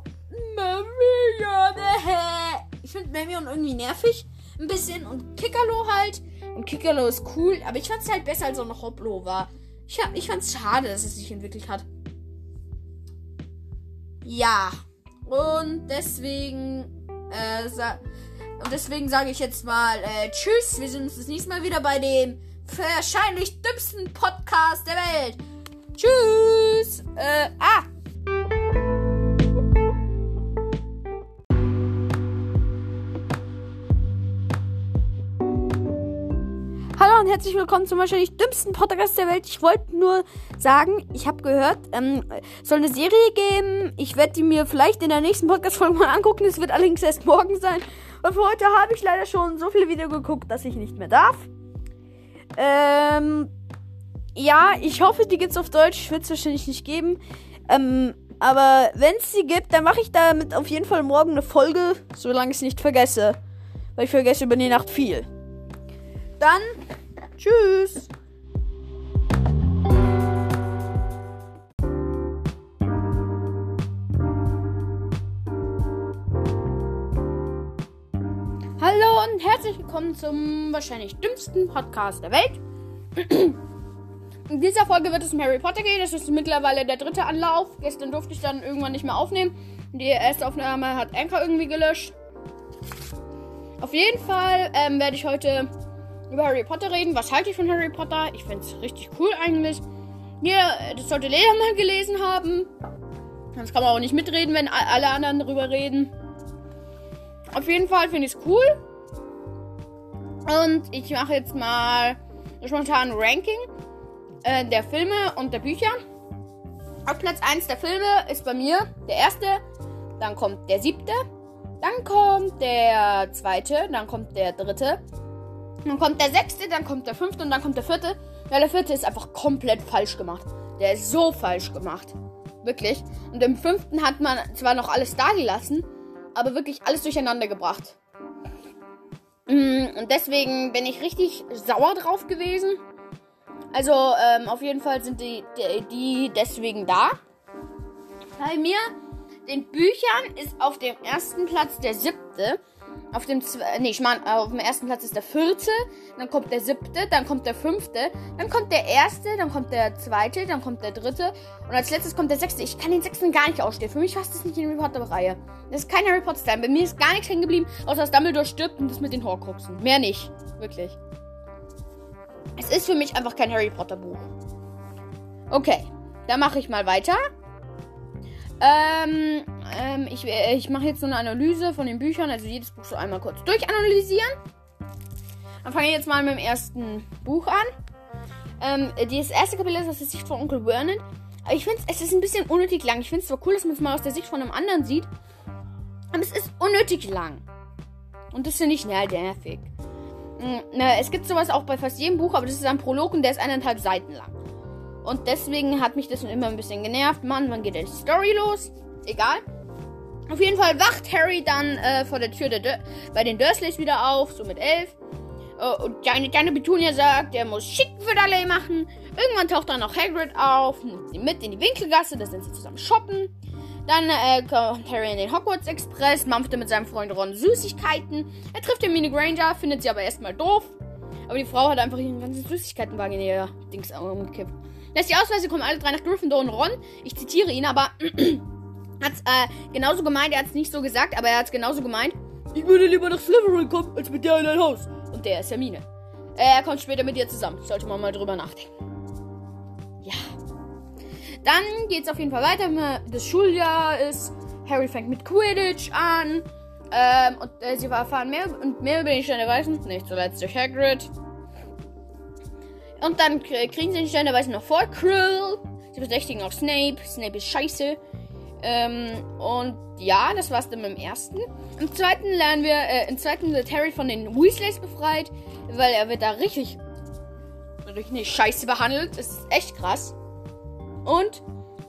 Ich finde Memion irgendwie nervig. Ein bisschen. Und Kikalo halt. Und Kikalo ist cool. Aber ich fand es halt besser, als auch noch Hoplo war. Ich fand es schade, dass es sich entwickelt hat. Ja. Und deswegen sage ich jetzt mal tschüss. Wir sehen uns das nächste Mal wieder bei dem wahrscheinlich dümmsten Podcast der Welt. Tschüss. Hallo und herzlich willkommen zum wahrscheinlich dümmsten Podcast der Welt. Ich wollte nur sagen, ich habe gehört, soll eine Serie geben. Ich werde die mir vielleicht in der nächsten Podcast-Folge mal angucken. Es wird allerdings erst morgen sein. Und für heute habe ich leider schon so viele Videos geguckt, dass ich nicht mehr darf. Ja, ich hoffe, die gibt's auf Deutsch. Wird es wahrscheinlich nicht geben. Aber wenn es sie gibt, dann mache ich damit auf jeden Fall morgen eine Folge, solange ich es nicht vergesse. Weil ich vergesse über die Nacht viel. Dann, tschüss. Hallo und herzlich willkommen zum wahrscheinlich dümmsten Podcast der Welt. In dieser Folge wird es um Harry Potter gehen. Das ist mittlerweile der 3. Anlauf. Gestern durfte ich dann irgendwann nicht mehr aufnehmen. Die erste Aufnahme hat Anchor irgendwie gelöscht. Auf jeden Fall werde ich heute über Harry Potter reden. Was halte ich von Harry Potter? Ich finde es richtig cool eigentlich. Das sollte jeder mal gelesen haben. Sonst kann man auch nicht mitreden, wenn alle anderen darüber reden. Auf jeden Fall finde ich es cool. Und ich mache jetzt mal spontan ein Ranking der Filme und der Bücher. Auf Platz 1 der Filme ist bei mir der erste, dann kommt der 7., dann kommt der 2., dann kommt der 3., dann kommt der 6., dann kommt der 5. und dann kommt der 4. Ja, der 4. ist einfach komplett falsch gemacht. Der ist so falsch gemacht. Wirklich. Und im 5. hat man zwar noch alles da gelassen, aber wirklich alles durcheinander gebracht. Und deswegen bin ich richtig sauer drauf gewesen. Also, auf jeden Fall sind die deswegen da. Bei mir, den Büchern, ist auf dem ersten Platz der 7. Auf dem ersten Platz ist der 4., dann kommt der 7., dann kommt der 5., dann kommt der 1., dann kommt der 2., dann kommt der 3. und als letztes kommt der 6. Ich kann den 6. gar nicht ausstehen. Für mich passt das nicht in die Harry Potter-Reihe. Das ist kein Harry Potter-Style. Bei mir ist gar nichts hängen geblieben, außer dass Dumbledore stirbt und das mit den Horcruxen. Mehr nicht. Wirklich. Es ist für mich einfach kein Harry Potter-Buch. Okay, dann mache ich mal weiter. Ich mache jetzt so eine Analyse von den Büchern, also jedes Buch so einmal kurz durchanalysieren. Dann fange ich jetzt mal mit dem ersten Buch an. Das erste Kapitel ist aus der Sicht von Onkel Vernon. Aber ich finde, es ist ein bisschen unnötig lang. Ich finde es zwar cool, dass man es mal aus der Sicht von einem anderen sieht, aber es ist unnötig lang. Und das finde ich nervig. Es gibt sowas auch bei fast jedem Buch, aber das ist ein Prolog und der ist 1,5 Seiten lang. Und deswegen hat mich das immer ein bisschen genervt. Mann, wann geht die Story los? Egal. Auf jeden Fall wacht Harry dann vor der Tür bei den Dursleys wieder auf, so mit 11. Und deine Petunia sagt, er muss schick für Dudley machen. Irgendwann taucht dann noch Hagrid auf, nimmt sie mit in die Winkelgasse, da sind sie zusammen shoppen. Dann kommt Harry in den Hogwarts Express, mampfte mit seinem Freund Ron Süßigkeiten. Er trifft Hermine Granger, findet sie aber erstmal doof. Aber die Frau hat einfach ihren ganzen Süßigkeitenwagen in ihr Dings umgekippt. Lässt die Ausweise, kommen alle 3 nach Gryffindor und Ron. Ich zitiere ihn, aber hat es genauso gemeint. Er hat es nicht so gesagt, aber er hat es genauso gemeint. Ich würde lieber nach Slytherin kommen, als mit der in ein Haus. Und der ist Hermine. Er kommt später mit ihr zusammen. Sollte man mal drüber nachdenken. Ja. Dann geht's auf jeden Fall weiter. Das Schuljahr ist. Harry fängt mit Quidditch an. Und sie erfahren mehr und mehr über den Stein der Weisen. Nicht zuletzt durch Hagrid. Und dann kriegen sie den Stein der Weisen noch vor Krill. Sie verdächtigen auch Snape. Snape ist scheiße. Und ja, das war's dann mit dem ersten. Im zweiten wird Harry von den Weasleys befreit, weil er wird da richtig scheiße behandelt. Das ist echt krass. Und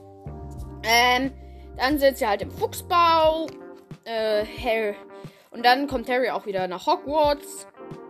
dann sind sie halt im Fuchsbau. Und dann kommt Harry auch wieder nach Hogwarts.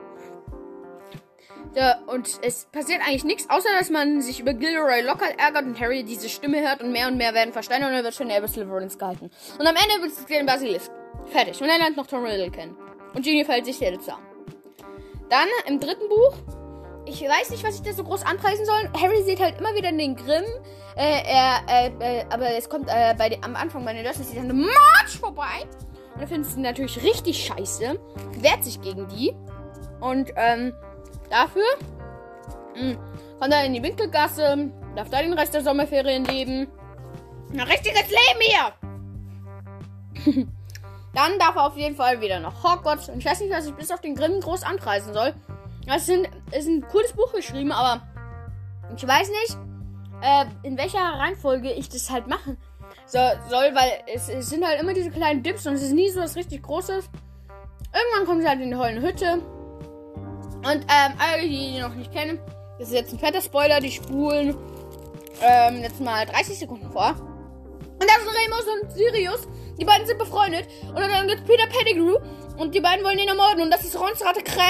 Und es passiert eigentlich nichts, außer dass man sich über Gilderoy Lockhart ärgert und Harry diese Stimme hört und mehr werden versteinert und er wird schon Albus Slytherins gehalten. Und am Ende wird es den Basilisk. Fertig. Und er lernt noch Tom Riddle kennen. Und Ginny fällt sich der zusammen. Dann im dritten Buch. Ich weiß nicht, was ich da so groß anpreisen soll. Harry sieht halt immer wieder den Grimm. Aber es kommt am Anfang bei den Dursleys eine March vorbei. Und er findet sie natürlich richtig scheiße. Wehrt sich gegen die. Und dafür kommt er in die Winkelgasse. Darf da den Rest der Sommerferien leben. Ein richtiges Leben hier. Dann darf er auf jeden Fall wieder nach Hogwarts. Und ich weiß nicht, was ich bis auf den Grimm groß anpreisen soll. Es ist ein cooles Buch geschrieben, aber ich weiß nicht, in welcher Reihenfolge ich das halt machen soll, weil es sind halt immer diese kleinen Dips und es ist nie so was richtig Großes. Irgendwann kommen sie halt in die Heulen Hütte. Und alle, die noch nicht kennen, das ist jetzt ein fetter Spoiler, die spulen jetzt mal 30 Sekunden vor. Und das sind Remus und Sirius. Die beiden sind befreundet. Und dann gibt es Peter Pettigrew. Und die beiden wollen ihn ermorden. Und das ist Rons Ratte Krätze.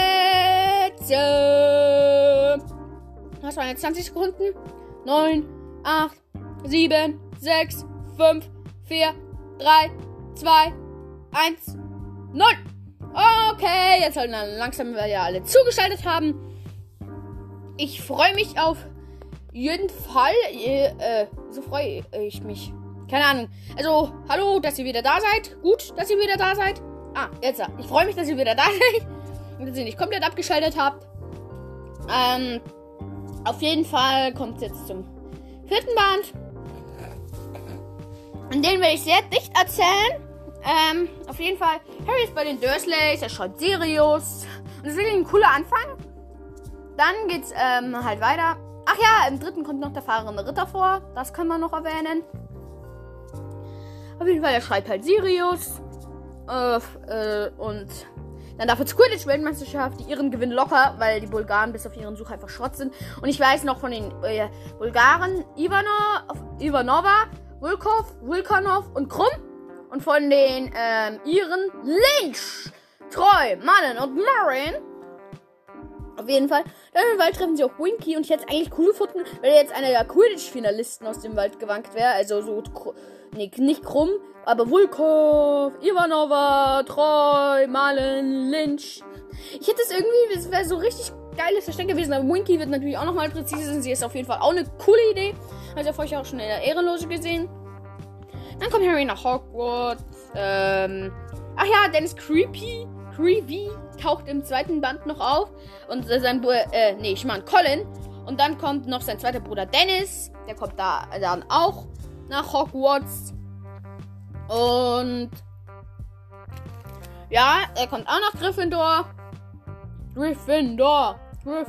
Das waren jetzt 20 Sekunden. 9, 8, 7, 6, 5, 4, 3, 2, 1, 0. Okay, jetzt sollten dann langsam wir ja alle zugeschaltet haben. Ich freue mich auf jeden Fall. So freue ich mich. Keine Ahnung. Also, hallo, dass ihr wieder da seid. Gut, dass ihr wieder da seid. Jetzt. Ich freue mich, dass ihr wieder da seid. Und dass ihr nicht komplett abgeschaltet habt. Auf jeden Fall kommt es jetzt zum 4. Band. Und den werde ich sehr dicht erzählen. Auf jeden Fall, Harry ist bei den Dursleys, er schreibt Sirius. Und das ist wirklich ein cooler Anfang. Dann geht's halt weiter. Ach ja, im 3. kommt noch der fahrende Ritter vor. Das kann man noch erwähnen. Auf jeden Fall, er schreibt halt Sirius. Und dann dafür Quidditch-Weltmeisterschaft. Die Iren gewinnen locker, weil die Bulgaren bis auf ihren Such einfach Schrott sind. Und ich weiß noch von den Bulgaren Ivanova, Vulkanov und Krumm. Und von den Iren Lynch, Troy, Mullen und Morin. Auf jeden Fall. Dann im Wald treffen sie auch Winky. Und ich hätte es eigentlich cool gefunden, wenn jetzt einer der Quidditch-Finalisten aus dem Wald gewankt wäre. Also so, nicht Krumm, aber Vulkov, Ivanova, Troy, Mullen, Lynch. Ich hätte es irgendwie, es wäre so richtig geiles Versteck gewesen. Aber Winky wird natürlich auch nochmal präzise sein. Sie ist auf jeden Fall auch eine coole Idee. Also vorher auch schon in der Ehrenloge gesehen. Dann kommt Harry nach Hogwarts. Ach ja, Dennis Creevy taucht im 2. Band noch auf. Und sein Bruder, Colin. Und dann kommt noch sein zweiter Bruder Dennis. Der kommt da dann auch nach Hogwarts. Und ja, er kommt auch nach Gryffindor. Gryffindor.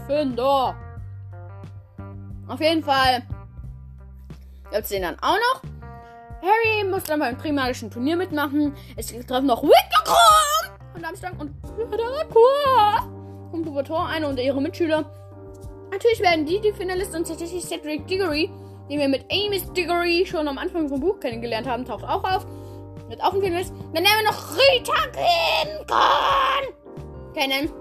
Auf jeden Fall gibt's den dann auch noch. Harry muss dann beim Primarischen Turnier mitmachen. Es treffen noch Winkelkrumm und Darmstadt und Aqua und Pubertor, eine und ihre Mitschüler. Natürlich werden die Finalisten und tatsächlich Cedric Diggory, den wir mit Amos Diggory schon am Anfang vom Buch kennengelernt haben, taucht auch auf. Wird auch ein Finalist. Dann nehmen wir noch Rita kennen.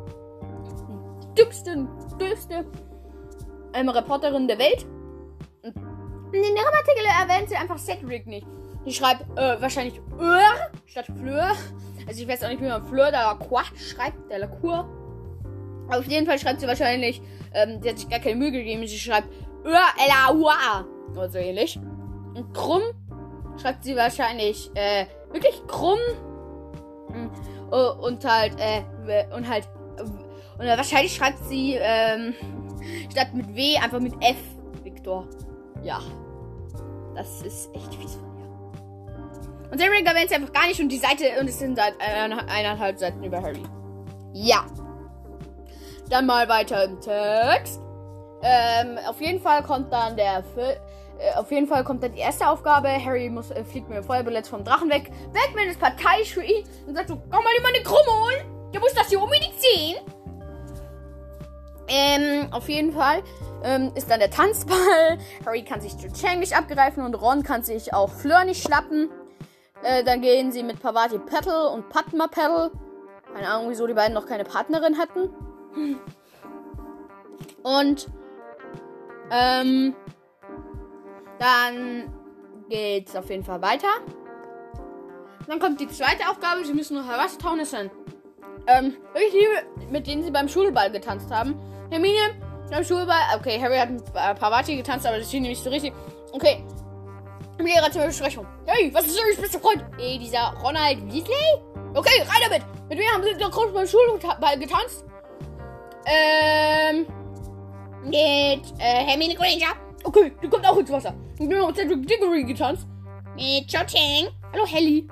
Die dümmste Reporterin der Welt. In dem Artikel erwähnt sie einfach Cedric nicht. Sie schreibt wahrscheinlich statt Fleur. Also ich weiß auch nicht, wie man Fleur de la Croix schreibt. De la Cour. Auf jeden Fall schreibt sie wahrscheinlich, sie hat sich gar keine Mühe gegeben. Sie schreibt oder so ähnlich. Und Krumm schreibt sie wahrscheinlich wirklich Krumm. Und wahrscheinlich schreibt sie statt mit W einfach mit F. Victor. Ja. Das ist echt fies von ihr. Und Cedric erwähnt sie einfach gar nicht und die Seite, und es sind seit 1,5 Seiten über Harry. Ja. Dann mal weiter im Text. Auf jeden Fall kommt dann die erste Aufgabe. Harry fliegt mit dem Feuerballett vom Drachen weg. Batman ist parteiisch für ihn und sagt so, komm mal jemand eine Krumme holen. Der muss das hier unbedingt sehen. Auf jeden Fall ist dann der Tanzball. Harry kann sich Cho Chang nicht abgreifen und Ron kann sich auch Fleur nicht schnappen. Dann gehen sie mit Pavati Petal und Padma Petal. Keine Ahnung, wieso die beiden noch keine Partnerin hatten. Und dann geht's auf jeden Fall weiter. Dann kommt die zweite Aufgabe. Sie müssen noch Wassertaunis mit denen sie beim Schulball getanzt haben. Hermine beim Schulball. Okay, Harry hat ein Pavati getanzt, aber das schien nicht so richtig. Okay. Lehrer zur Besprechung. Hey, was ist Harrys bester Freund? Dieser Ronald Weasley? Okay, rein damit. Mit wem haben sie doch kurz beim Schulball getanzt? Mit Hermine Granger. Okay, die kommt auch ins Wasser. Und wir haben mit Cedric Diggory getanzt. Mit Cho Chang. Hallo Helly.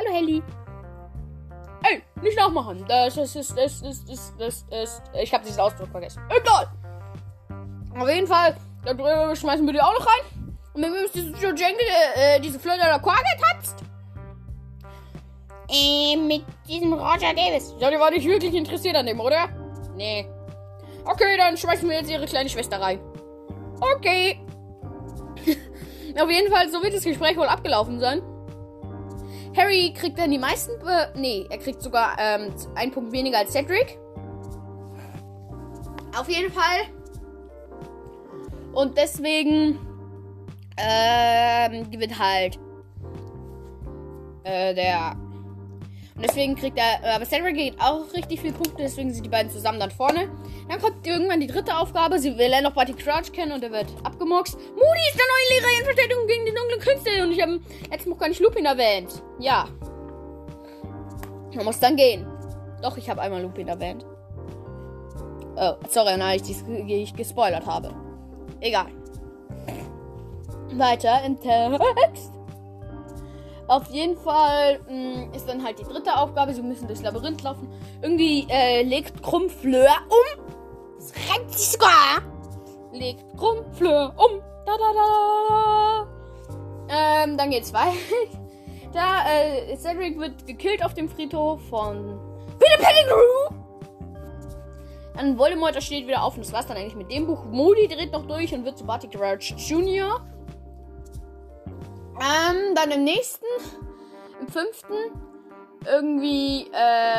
Ey, nicht nachmachen. Das ist. Ich habe diesen Ausdruck vergessen. Egal. Auf jeden Fall, da schmeißen wir die auch noch rein. Und wenn wir uns diese Fleur de la Croix getanzt. Mit diesem Roger Davis. Ja, die war nicht wirklich interessiert an dem, oder? Nee. Okay, dann schmeißen wir jetzt ihre kleine Schwester rein. Okay. Auf jeden Fall, so wird das Gespräch wohl abgelaufen sein. Harry kriegt dann die meisten... er kriegt sogar einen Punkt weniger als Cedric. Auf jeden Fall. Und deswegen gewinnt halt Und deswegen kriegt er... aber Cedric kriegt auch richtig viele Punkte, deswegen sind die beiden zusammen dann vorne. Dann kommt irgendwann die dritte Aufgabe. Sie will noch Barty Crouch kennen und er wird abgemurkst. Moody ist der neue Lehrer in Verteidigung gegen die dunklen Künste. Und ich habe letztes Mal gar nicht Lupin erwähnt. Ja. Man muss dann gehen. Doch, ich habe einmal Lupin erwähnt. Oh, sorry, nein, ich gespoilert habe. Egal. Weiter im Text. Auf jeden Fall ist dann halt die dritte Aufgabe. Sie müssen durchs Labyrinth laufen. Irgendwie legt Krumm Fleur um. Das reimt sich sogar. legt Krummfleur um. Dann geht's weiter. Cedric wird gekillt auf dem Friedhof von Peter Pettigrew. Dann Voldemort steht wieder auf und das war's dann eigentlich mit dem Buch. Moody dreht noch durch und wird zu Barty Crouch Jr. Dann im nächsten, im 5. wir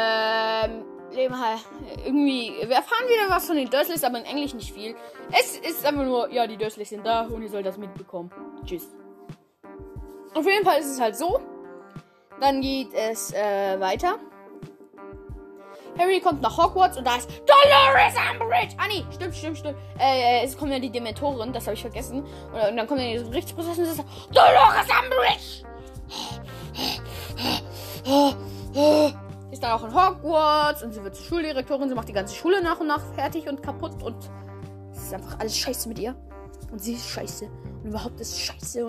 erfahren wieder was von den Dursleys, aber in Englisch nicht viel. Es ist einfach nur, ja, die Dursleys sind da und ihr sollt das mitbekommen. Tschüss. Auf jeden Fall ist es halt so. Dann geht es weiter. Harry kommt nach Hogwarts und da ist Dolores Umbridge. Ah, nee, stimmt. Es kommen ja die Dementoren, das habe ich vergessen. Und dann kommt ja dieser Gerichtsprozess und es ist Dolores Umbridge. Ist dann auch in Hogwarts und sie wird zur Schuldirektorin. Sie macht die ganze Schule nach und nach fertig und kaputt und es ist einfach alles scheiße mit ihr. Und sie ist scheiße. Und überhaupt ist scheiße.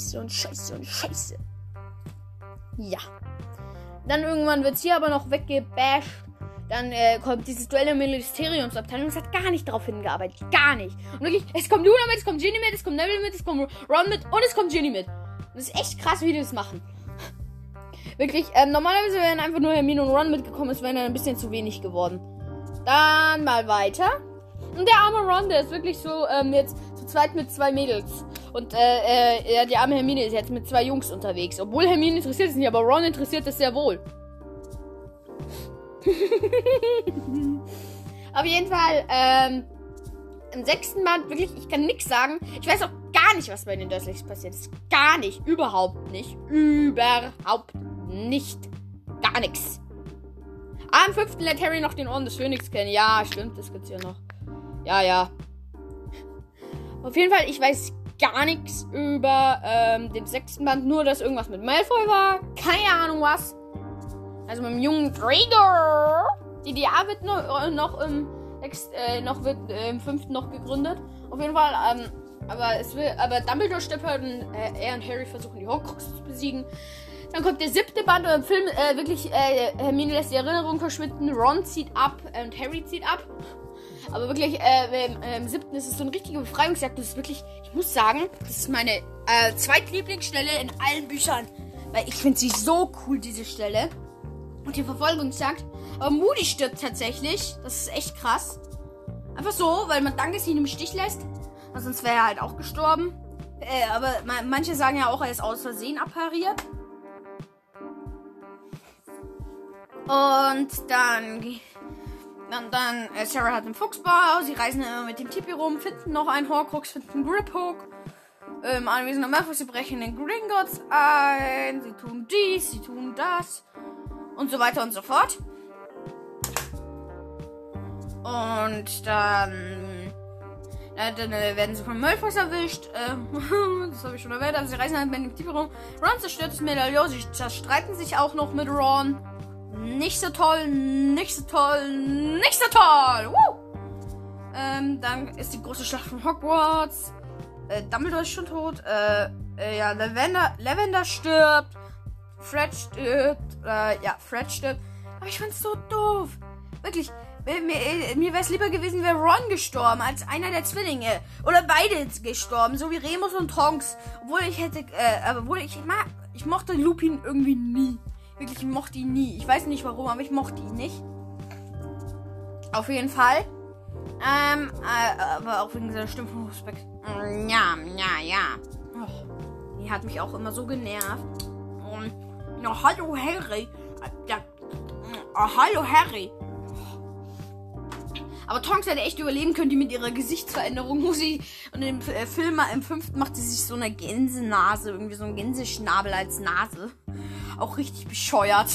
Ja. Dann irgendwann wird sie aber noch weggebasht. Dann kommt dieses Duell der Ministeriumsabteilung. Es hat gar nicht darauf hingearbeitet. Gar nicht. Und wirklich, es kommt Luna mit, es kommt Ginny mit, es kommt Neville mit, es kommt Ron mit und es kommt Ginny mit. Und es ist echt krass, wie die das machen. Wirklich, normalerweise wären einfach nur Hermine und Ron mitgekommen. Es wäre dann ein bisschen zu wenig geworden. Dann mal weiter. Und der arme Ron, der ist wirklich so jetzt zu zweit mit 2 Mädels. Und die arme Hermine ist jetzt mit 2 Jungs unterwegs. Obwohl Hermine interessiert es nicht, aber Ron interessiert es sehr wohl. Auf jeden Fall, im 6. Band, wirklich, ich kann nichts sagen. Ich weiß auch gar nicht, was bei den Dursleys passiert ist. Gar nicht. Überhaupt nicht. Gar nichts. Am 5. lernt Harry noch den Orden des Phönix kennen. Ja, stimmt, das gibt's ja noch. Ja. Auf jeden Fall, ich weiß gar nichts über den 6. Band. Nur, dass irgendwas mit Malfoy war. Keine Ahnung was. Also mit dem jungen Gregor. Die DA wird noch im 5. noch gegründet. Auf jeden Fall, aber Dumbledore stirbt und er und Harry versuchen die Horcruxe zu besiegen. Dann kommt der 7. Band und im Film Hermine lässt die Erinnerung verschwinden. Ron zieht ab und Harry zieht ab. Aber wirklich, im 7. ist es so eine richtige Befreiungsjagd. Das ist wirklich, ich muss sagen, das ist meine zweitlieblingsstelle in allen Büchern. Weil ich finde sie so cool, diese Stelle. Und die Verfolgungsjagd. Aber Moody stirbt tatsächlich. Das ist echt krass. Einfach so, weil man Dumbledore ihn im Stich lässt. Sonst wäre er halt auch gestorben. Aber manche sagen ja auch, er ist aus Versehen appariert. Und dann Sarah hat einen Fuchsbau. Sie reisen mit dem Tipi rum, finden noch einen Horcrux, finden Griphook. Anwesend am Malfoy, sie brechen den Gringotts ein. Sie tun dies, sie tun das. Und so weiter und so fort. Und dann werden sie von Malfoy erwischt. Das habe ich schon erwähnt. Also sie reisen halt mit dem Tipi rum. Ron zerstört das Medaillon. Sie zerstreiten sich auch noch mit Ron. Nicht so toll. Woo! Dann ist die große Schlacht von Hogwarts. Dumbledore ist schon tot. Lavender stirbt. Fred stirbt. Fred stirbt. Aber ich fand's so doof. Wirklich. Mir wäre es lieber gewesen, wäre Ron gestorben als einer der Zwillinge. Oder beide gestorben. So wie Remus und Tonks. Ich mochte Lupin irgendwie nie. Wirklich, ich mochte ihn nie. Ich weiß nicht warum, aber ich mochte ihn nicht. Auf jeden Fall. Aber auch wegen seiner Stimme von Respekt. Ja. Die hat mich auch immer so genervt. Hallo Harry. Hallo Harry. Aber Tonks hätte echt überleben können, die mit ihrer Gesichtsveränderung, und im Film, im 5. macht sie sich so eine Gänsenase, irgendwie so ein Gänseschnabel als Nase. Auch richtig bescheuert.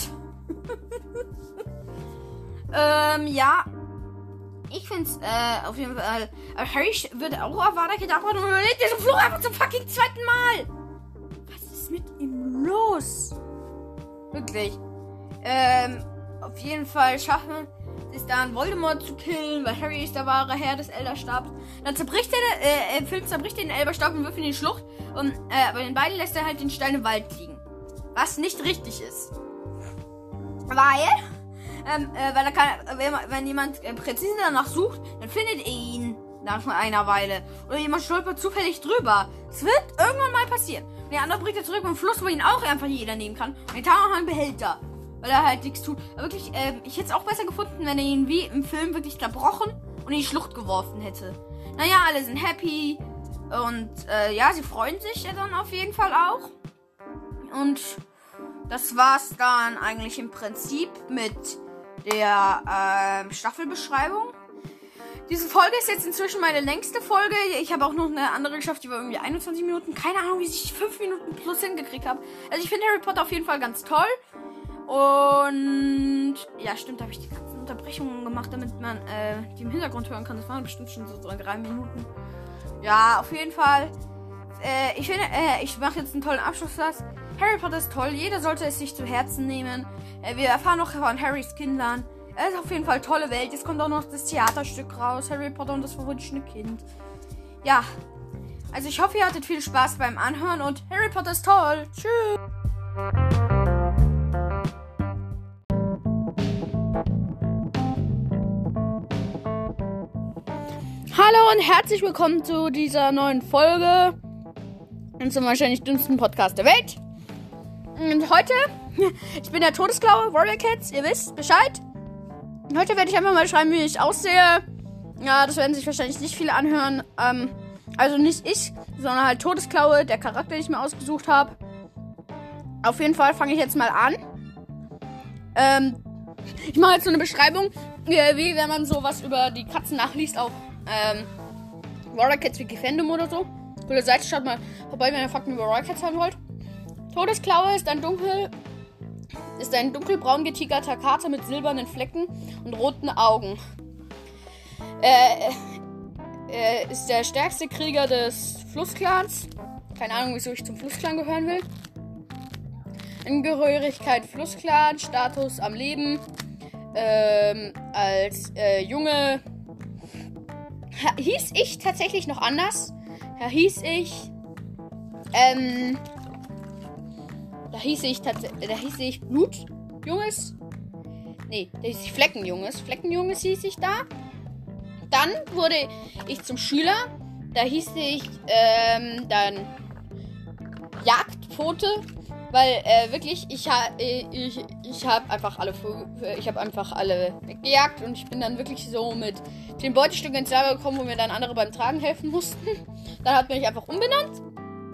Ja. Ich find's, auf jeden Fall, Harry wird auch Avada Kedavra und überlebt diesen Fluch einfach zum fucking 2. Mal. Was ist mit ihm los? Wirklich. Auf jeden Fall schaffen ist dann Voldemort zu killen, weil Harry ist der wahre Herr des Elderstabs. Dann zerbricht im Film zerbricht er den Elderstab und wirft ihn in die Schlucht. Und bei den beiden lässt er halt den Stein im Wald liegen. Was nicht richtig ist. Weil er kann, wenn jemand präzise danach sucht, dann findet er ihn. Nach einer Weile. Oder jemand stolpert zufällig drüber. Es wird irgendwann mal passieren. Und der andere bringt er zurück im Fluss, wo ihn auch einfach jeder nehmen kann. Und den Taucher behält er. Weil er halt nichts tut. Aber wirklich, ich hätte es auch besser gefunden, wenn er ihn wie im Film wirklich zerbrochen und in die Schlucht geworfen hätte. Naja, alle sind happy. Und ja, sie freuen sich ja dann auf jeden Fall auch. Und das war's dann eigentlich im Prinzip mit der Staffelbeschreibung. Diese Folge ist jetzt inzwischen meine längste Folge. Ich habe auch noch eine andere geschafft, die war irgendwie 21 Minuten. Keine Ahnung, wie ich 5 Minuten plus hingekriegt habe. Also ich finde Harry Potter auf jeden Fall ganz toll. Und ja, stimmt, da habe ich die ganzen Unterbrechungen gemacht, damit man die im Hintergrund hören kann. Das waren bestimmt schon so 3 Minuten. Ja, auf jeden Fall. Ich finde, ich mache jetzt einen tollen Abschlusssatz. Harry Potter ist toll. Jeder sollte es sich zu Herzen nehmen. Wir erfahren noch von Harrys Kindern. Es ist auf jeden Fall eine tolle Welt. Jetzt kommt auch noch das Theaterstück raus. Harry Potter und das verwunschene Kind. Ja. Also ich hoffe, ihr hattet viel Spaß beim Anhören und Harry Potter ist toll. Tschüss. Hallo und herzlich willkommen zu dieser neuen Folge. Und zum wahrscheinlich dümmsten Podcast der Welt. Und heute, ich bin der Todesklaue, Warrior Cats, ihr wisst Bescheid. Und heute werde ich einfach mal schreiben, wie ich aussehe. Ja, das werden sich wahrscheinlich nicht viele anhören. Also nicht ich, sondern halt Todesklaue, der Charakter, den ich mir ausgesucht habe. Auf jeden Fall fange ich jetzt mal an. Ich mache jetzt so eine Beschreibung, wie wenn man sowas über die Katzen nachliest auf Warrior Cats Wiki Fandom oder so. Coole Seite, schaut mal vorbei, wenn ihr Fakten über Warrior Cats haben wollt. Todesklaue ist ein dunkelbraun getigerter Kater mit silbernen Flecken und roten Augen. Ist der stärkste Krieger des Flussclans. Keine Ahnung, wieso ich zum Flussclan gehören will. Angehörigkeit Flussclan, Status am Leben. Als Junge hieß ich tatsächlich noch anders. Da hieß ich Blutjunges. Nee, da hieß ich Fleckenjunges. Fleckenjunges hieß ich da. Dann wurde ich zum Schüler. Da hieß ich dann Jagdpfote. Weil wirklich, ich habe einfach alle weggejagt und ich bin dann wirklich so mit den Beutestücken ins Lager gekommen, wo mir dann andere beim Tragen helfen mussten. Dann hat man mich einfach umbenannt.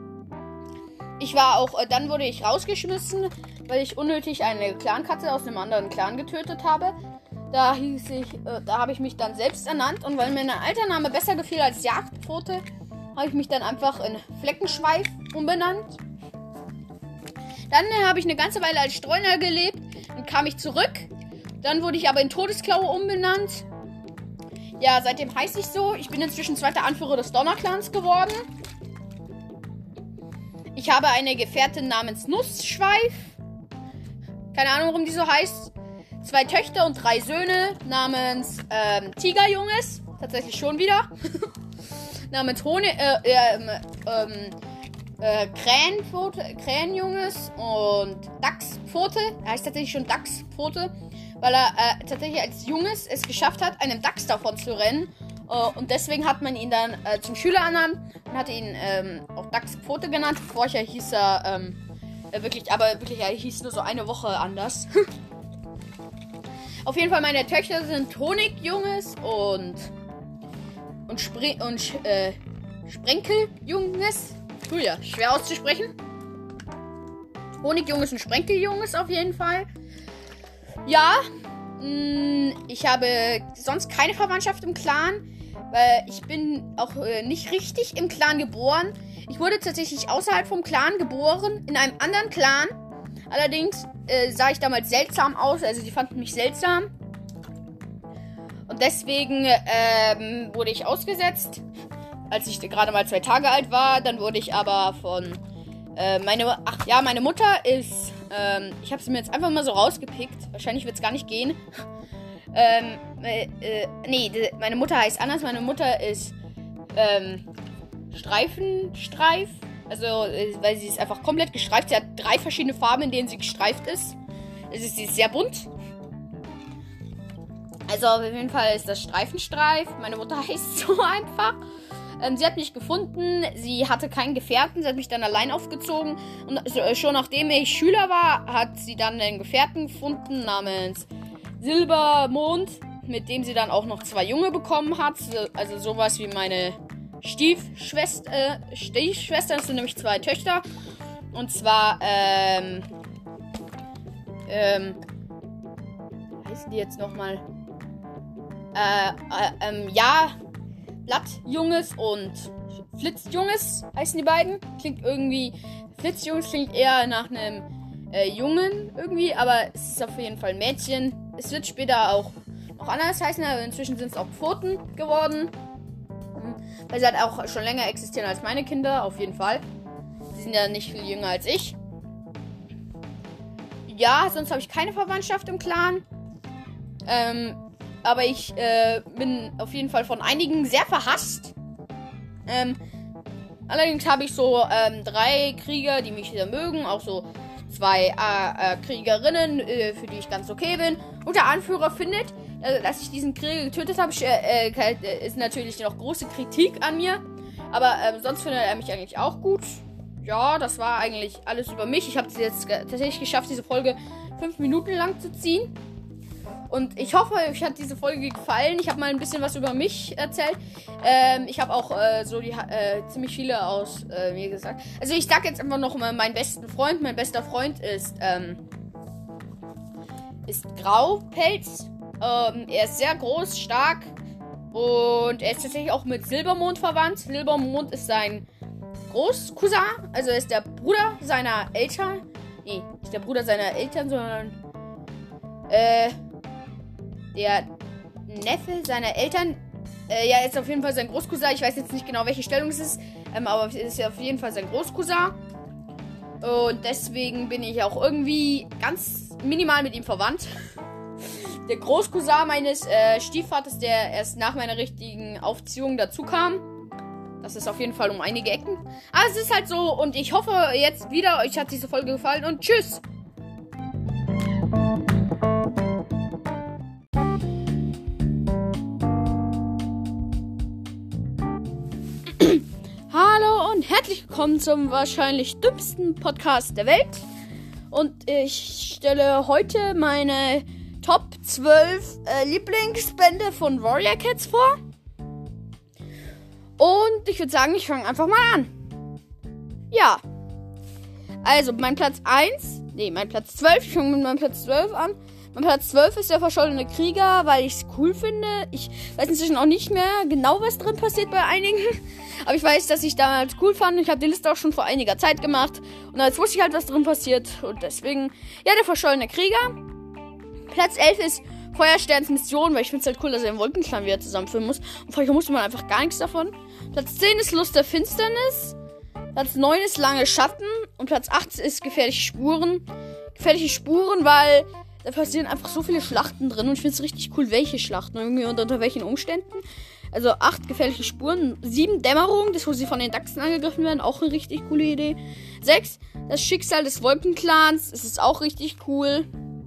Dann wurde ich rausgeschmissen, weil ich unnötig eine Clankatze aus einem anderen Clan getötet habe. Da habe ich mich dann selbst ernannt und weil mir mein alter Name besser gefiel als Jagdpfote, habe ich mich dann einfach in Fleckenschweif umbenannt. Dann habe ich eine ganze Weile als Streuner gelebt. Dann kam ich zurück. Dann wurde ich aber in Todesklaue umbenannt. Ja, seitdem heiße ich so. Ich bin inzwischen zweiter Anführer des Donnerclans geworden. Ich habe eine Gefährtin namens Nussschweif. Keine Ahnung, warum die so heißt. 2 Töchter und 3 Söhne namens Tigerjunges. Tatsächlich schon wieder. Namens Krähenjunges und Dachspfote. Er heißt tatsächlich schon Dachspfote, weil er tatsächlich als Junges es geschafft hat, einem Dachs davon zu rennen. Und deswegen hat man ihn dann zum Schüler ernannt und hat ihn auch Dachspfote genannt. Vorher hieß er er hieß nur so eine Woche anders. Auf jeden Fall, meine Töchter sind Honigjunges und Sprenkeljunges. Ja, schwer auszusprechen. Honigjunges und Sprenkeljunges auf jeden Fall. Ja, ich habe sonst keine Verwandtschaft im Clan, weil ich bin auch nicht richtig im Clan geboren. Ich wurde tatsächlich außerhalb vom Clan geboren, in einem anderen Clan. Allerdings sah ich damals seltsam aus, also sie fanden mich seltsam. Und deswegen wurde ich ausgesetzt. Als ich gerade mal 2 Tage alt war, dann wurde ich aber von meine Mutter ist, ich habe sie mir jetzt einfach mal so rausgepickt. Wahrscheinlich wird es gar nicht gehen. Meine Mutter heißt anders. Meine Mutter ist Streif. Also, weil sie ist einfach komplett gestreift. Sie hat 3 verschiedene Farben, in denen sie gestreift ist. Sie ist sehr bunt. Also auf jeden Fall ist das Streifenstreif. Meine Mutter heißt so einfach. Sie hat mich gefunden. Sie hatte keinen Gefährten. Sie hat mich dann allein aufgezogen. Und schon nachdem ich Schüler war, hat sie dann einen Gefährten gefunden namens Silbermond, mit dem sie dann auch noch 2 Junge bekommen hat. Also sowas wie meine Stiefschwester. Das sind nämlich 2 Töchter. Und zwar, wie heißen die jetzt nochmal? Blattjunges und Flitzjunges heißen die beiden. Flitzjunges klingt eher nach einem Jungen irgendwie, aber es ist auf jeden Fall ein Mädchen. Es wird später auch noch anders heißen, aber inzwischen sind es auch Pfoten geworden. Weil sie halt auch schon länger existieren als meine Kinder, auf jeden Fall. Die sind ja nicht viel jünger als ich. Ja, sonst habe ich keine Verwandtschaft im Clan. Aber ich bin auf jeden Fall von einigen sehr verhasst. Allerdings habe ich so 3 Krieger, die mich sehr mögen. Auch so 2 Kriegerinnen, für die ich ganz okay bin. Und der Anführer findet, dass ich diesen Krieger getötet habe, ist natürlich noch große Kritik an mir. Aber sonst findet er mich eigentlich auch gut. Ja, das war eigentlich alles über mich. Ich habe es jetzt tatsächlich geschafft, diese Folge 5 Minuten lang zu ziehen. Und ich hoffe, euch hat diese Folge gefallen. Ich habe mal ein bisschen was über mich erzählt. Ich habe auch ziemlich viele aus mir gesagt. Also ich sage jetzt einfach noch mal meinen besten Freund. Mein bester Freund ist Graupelz. Er ist sehr groß, stark. Und er ist tatsächlich auch mit Silbermond verwandt. Silbermond ist sein Großcousin. Also er ist der Bruder seiner Eltern. Nee, nicht der Bruder seiner Eltern, sondern der Neffe seiner Eltern. Ja, ist auf jeden Fall sein Großcousin. Ich weiß jetzt nicht genau, welche Stellung es ist. Aber es ist ja auf jeden Fall sein Großcousin. Und deswegen bin ich auch irgendwie ganz minimal mit ihm verwandt. Der Großcousin meines Stiefvaters, der erst nach meiner richtigen Aufziehung dazu kam. Das ist auf jeden Fall um einige Ecken. Aber es ist halt so. Und ich hoffe jetzt wieder, euch hat diese Folge gefallen. Und tschüss! Hallo und herzlich willkommen zum wahrscheinlich dümmsten Podcast der Welt. Und ich stelle heute meine Top 12 Lieblingsbände von Warrior Cats vor. Und ich würde sagen, ich fange einfach mal an. Ja. Also, mein Platz 12. Ich fange mit meinem Platz 12 an. Mein Platz 12 ist der verschollene Krieger, weil ich es cool finde. Ich weiß inzwischen auch nicht mehr genau, was drin passiert bei einigen. Aber ich weiß, dass ich damals cool fand. Ich habe die Liste auch schon vor einiger Zeit gemacht. Und jetzt wusste ich halt, was drin passiert. Und deswegen, ja, der verschollene Krieger. Platz 11 ist Feuersterns Mission, weil ich finde es halt cool, dass er im Wolkenclan wieder zusammenführen muss. Und vorher musste man einfach gar nichts davon. Platz 10 ist Lust der Finsternis. Platz 9 ist lange Schatten. Und Platz 8 ist gefährliche Spuren. Gefährliche Spuren, weil da passieren einfach so viele Schlachten drin. Und ich finde es richtig cool, welche Schlachten irgendwie und unter welchen Umständen. Also 8 gefährliche Spuren. 7 Dämmerung, das wo sie von den Dachsen angegriffen werden. Auch eine richtig coole Idee. 6 das Schicksal des Wolkenclans. Das ist auch richtig cool.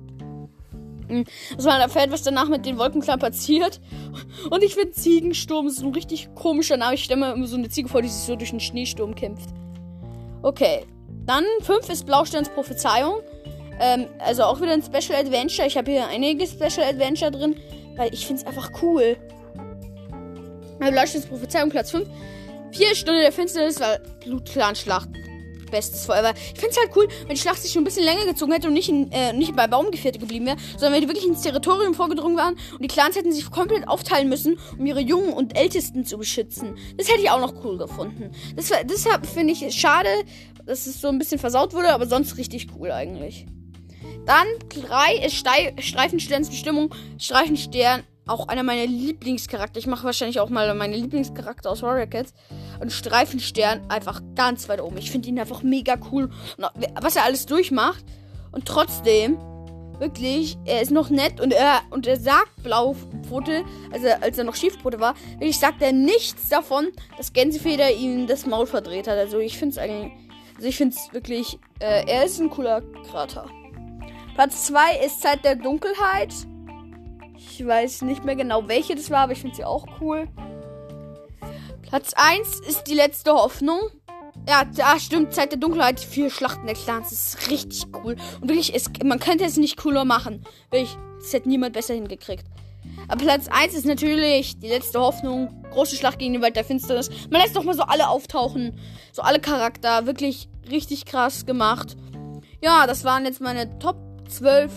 Dass man erfährt, was danach mit den Wolkenclan passiert. Und ich finde Ziegensturm ist ein richtig komischer Name. Ich stelle mir immer so eine Ziege vor, die sich so durch einen Schneesturm kämpft. Okay. Dann 5 ist Blausterns Prophezeiung. Also auch wieder ein Special Adventure. Ich habe hier einige Special Adventure drin, weil ich finde es einfach cool. Blausterns Prophezeiung Platz 5. 4 Stunde der Finsternis, weil Blutclan-Schlacht. Bestes Forever. Ich finde es halt cool, wenn die Schlacht sich schon ein bisschen länger gezogen hätte und nicht bei Baumgefährte geblieben wäre, sondern wenn die wirklich ins Territorium vorgedrungen waren und die Clans hätten sich komplett aufteilen müssen, um ihre Jungen und Ältesten zu beschützen. Das hätte ich auch noch cool gefunden. Deshalb finde ich es schade, dass es so ein bisschen versaut wurde, aber sonst richtig cool eigentlich. Dann 3 ist Streifensterns Bestimmung. Streifenstern, auch einer meiner Lieblingscharakter. Ich mache wahrscheinlich auch mal meine Lieblingscharakter aus Warrior Cats. Und Streifenstern einfach ganz weit oben. Ich finde ihn einfach mega cool. Und was er alles durchmacht. Und trotzdem, wirklich, er ist noch nett. Und er sagt Blaupfote, also als er noch Schiefpfote war, wirklich sagt er nichts davon, dass Gänsefeder ihm das Maul verdreht hat. Also ich finde es eigentlich, wirklich, er ist ein cooler Krater. Platz 2 ist Zeit der Dunkelheit. Ich weiß nicht mehr genau, welche das war, aber ich finde sie auch cool. Platz 1 ist die letzte Hoffnung. Ja, stimmt. Zeit der Dunkelheit. 4 Schlachten der Clans. Das ist richtig cool. Und wirklich, man könnte es nicht cooler machen. Wirklich, das hätte niemand besser hingekriegt. Aber Platz 1 ist natürlich die letzte Hoffnung. Große Schlacht gegen den Wald der Finsternis. Man lässt doch mal so alle auftauchen. So alle Charakter. Wirklich richtig krass gemacht. Ja, das waren jetzt meine Top 12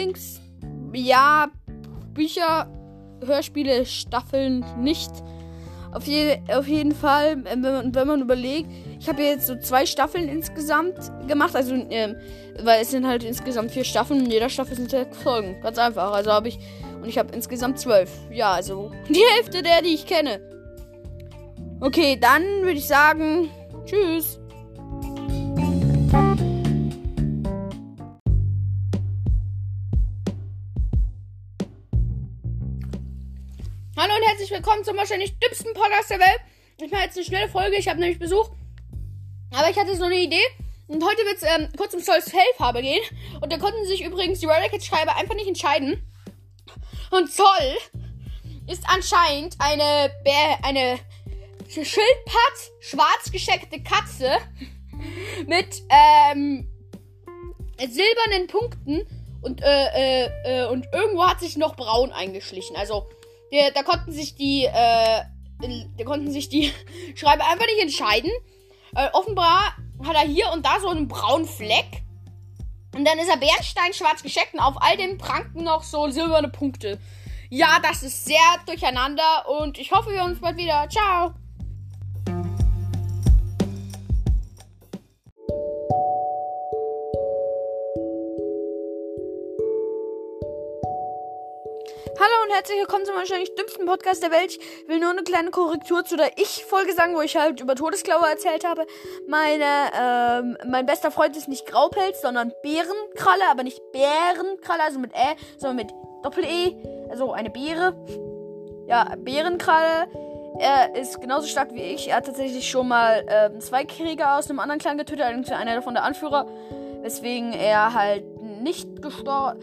Bücher, Hörspiele, Staffeln nicht. Auf jeden Fall, wenn man überlegt, ich habe jetzt so 2 Staffeln insgesamt gemacht, also, weil es sind halt insgesamt 4 Staffeln und jeder Staffel sind 6 Folgen. Ganz einfach. Also ich habe insgesamt 12. Ja, also die Hälfte der, die ich kenne. Okay, dann würde ich sagen, tschüss. Hallo und herzlich willkommen zum wahrscheinlich dümmsten Podcast der Welt. Ich mache jetzt eine schnelle Folge, ich habe nämlich Besuch. Aber ich hatte so eine Idee. Und heute wird es kurz um Souls Fellfarbe gehen. Und da konnten sich übrigens die Roller-Cat-Schreiber einfach nicht entscheiden. Und Sol ist anscheinend eine Schildpatt, schwarz gescheckte Katze mit silbernen Punkten. Und irgendwo hat sich noch braun eingeschlichen. Also da konnten sich die Schreiber einfach nicht entscheiden. Offenbar hat er hier und da so einen braunen Fleck. Und dann ist er Bernstein schwarz gescheckt und auf all dem pranken noch so silberne Punkte. Ja, das ist sehr durcheinander und ich hoffe, wir hören uns bald wieder. Ciao! Hallo und herzlich willkommen zum wahrscheinlich dümmsten Podcast der Welt. Ich will nur eine kleine Korrektur zu der Ich-Folge sagen, wo ich halt über Todesklaue erzählt habe. Mein bester Freund ist nicht Graupelz, sondern Bärenkralle, aber nicht Bärenkralle, also mit sondern mit Doppel-E, also eine Beere. Ja, Bärenkralle. Er ist genauso stark wie ich. Er hat tatsächlich schon mal 2 Krieger aus einem anderen Clan getötet, allerdings einer davon der Anführer, weswegen er halt nicht gestorben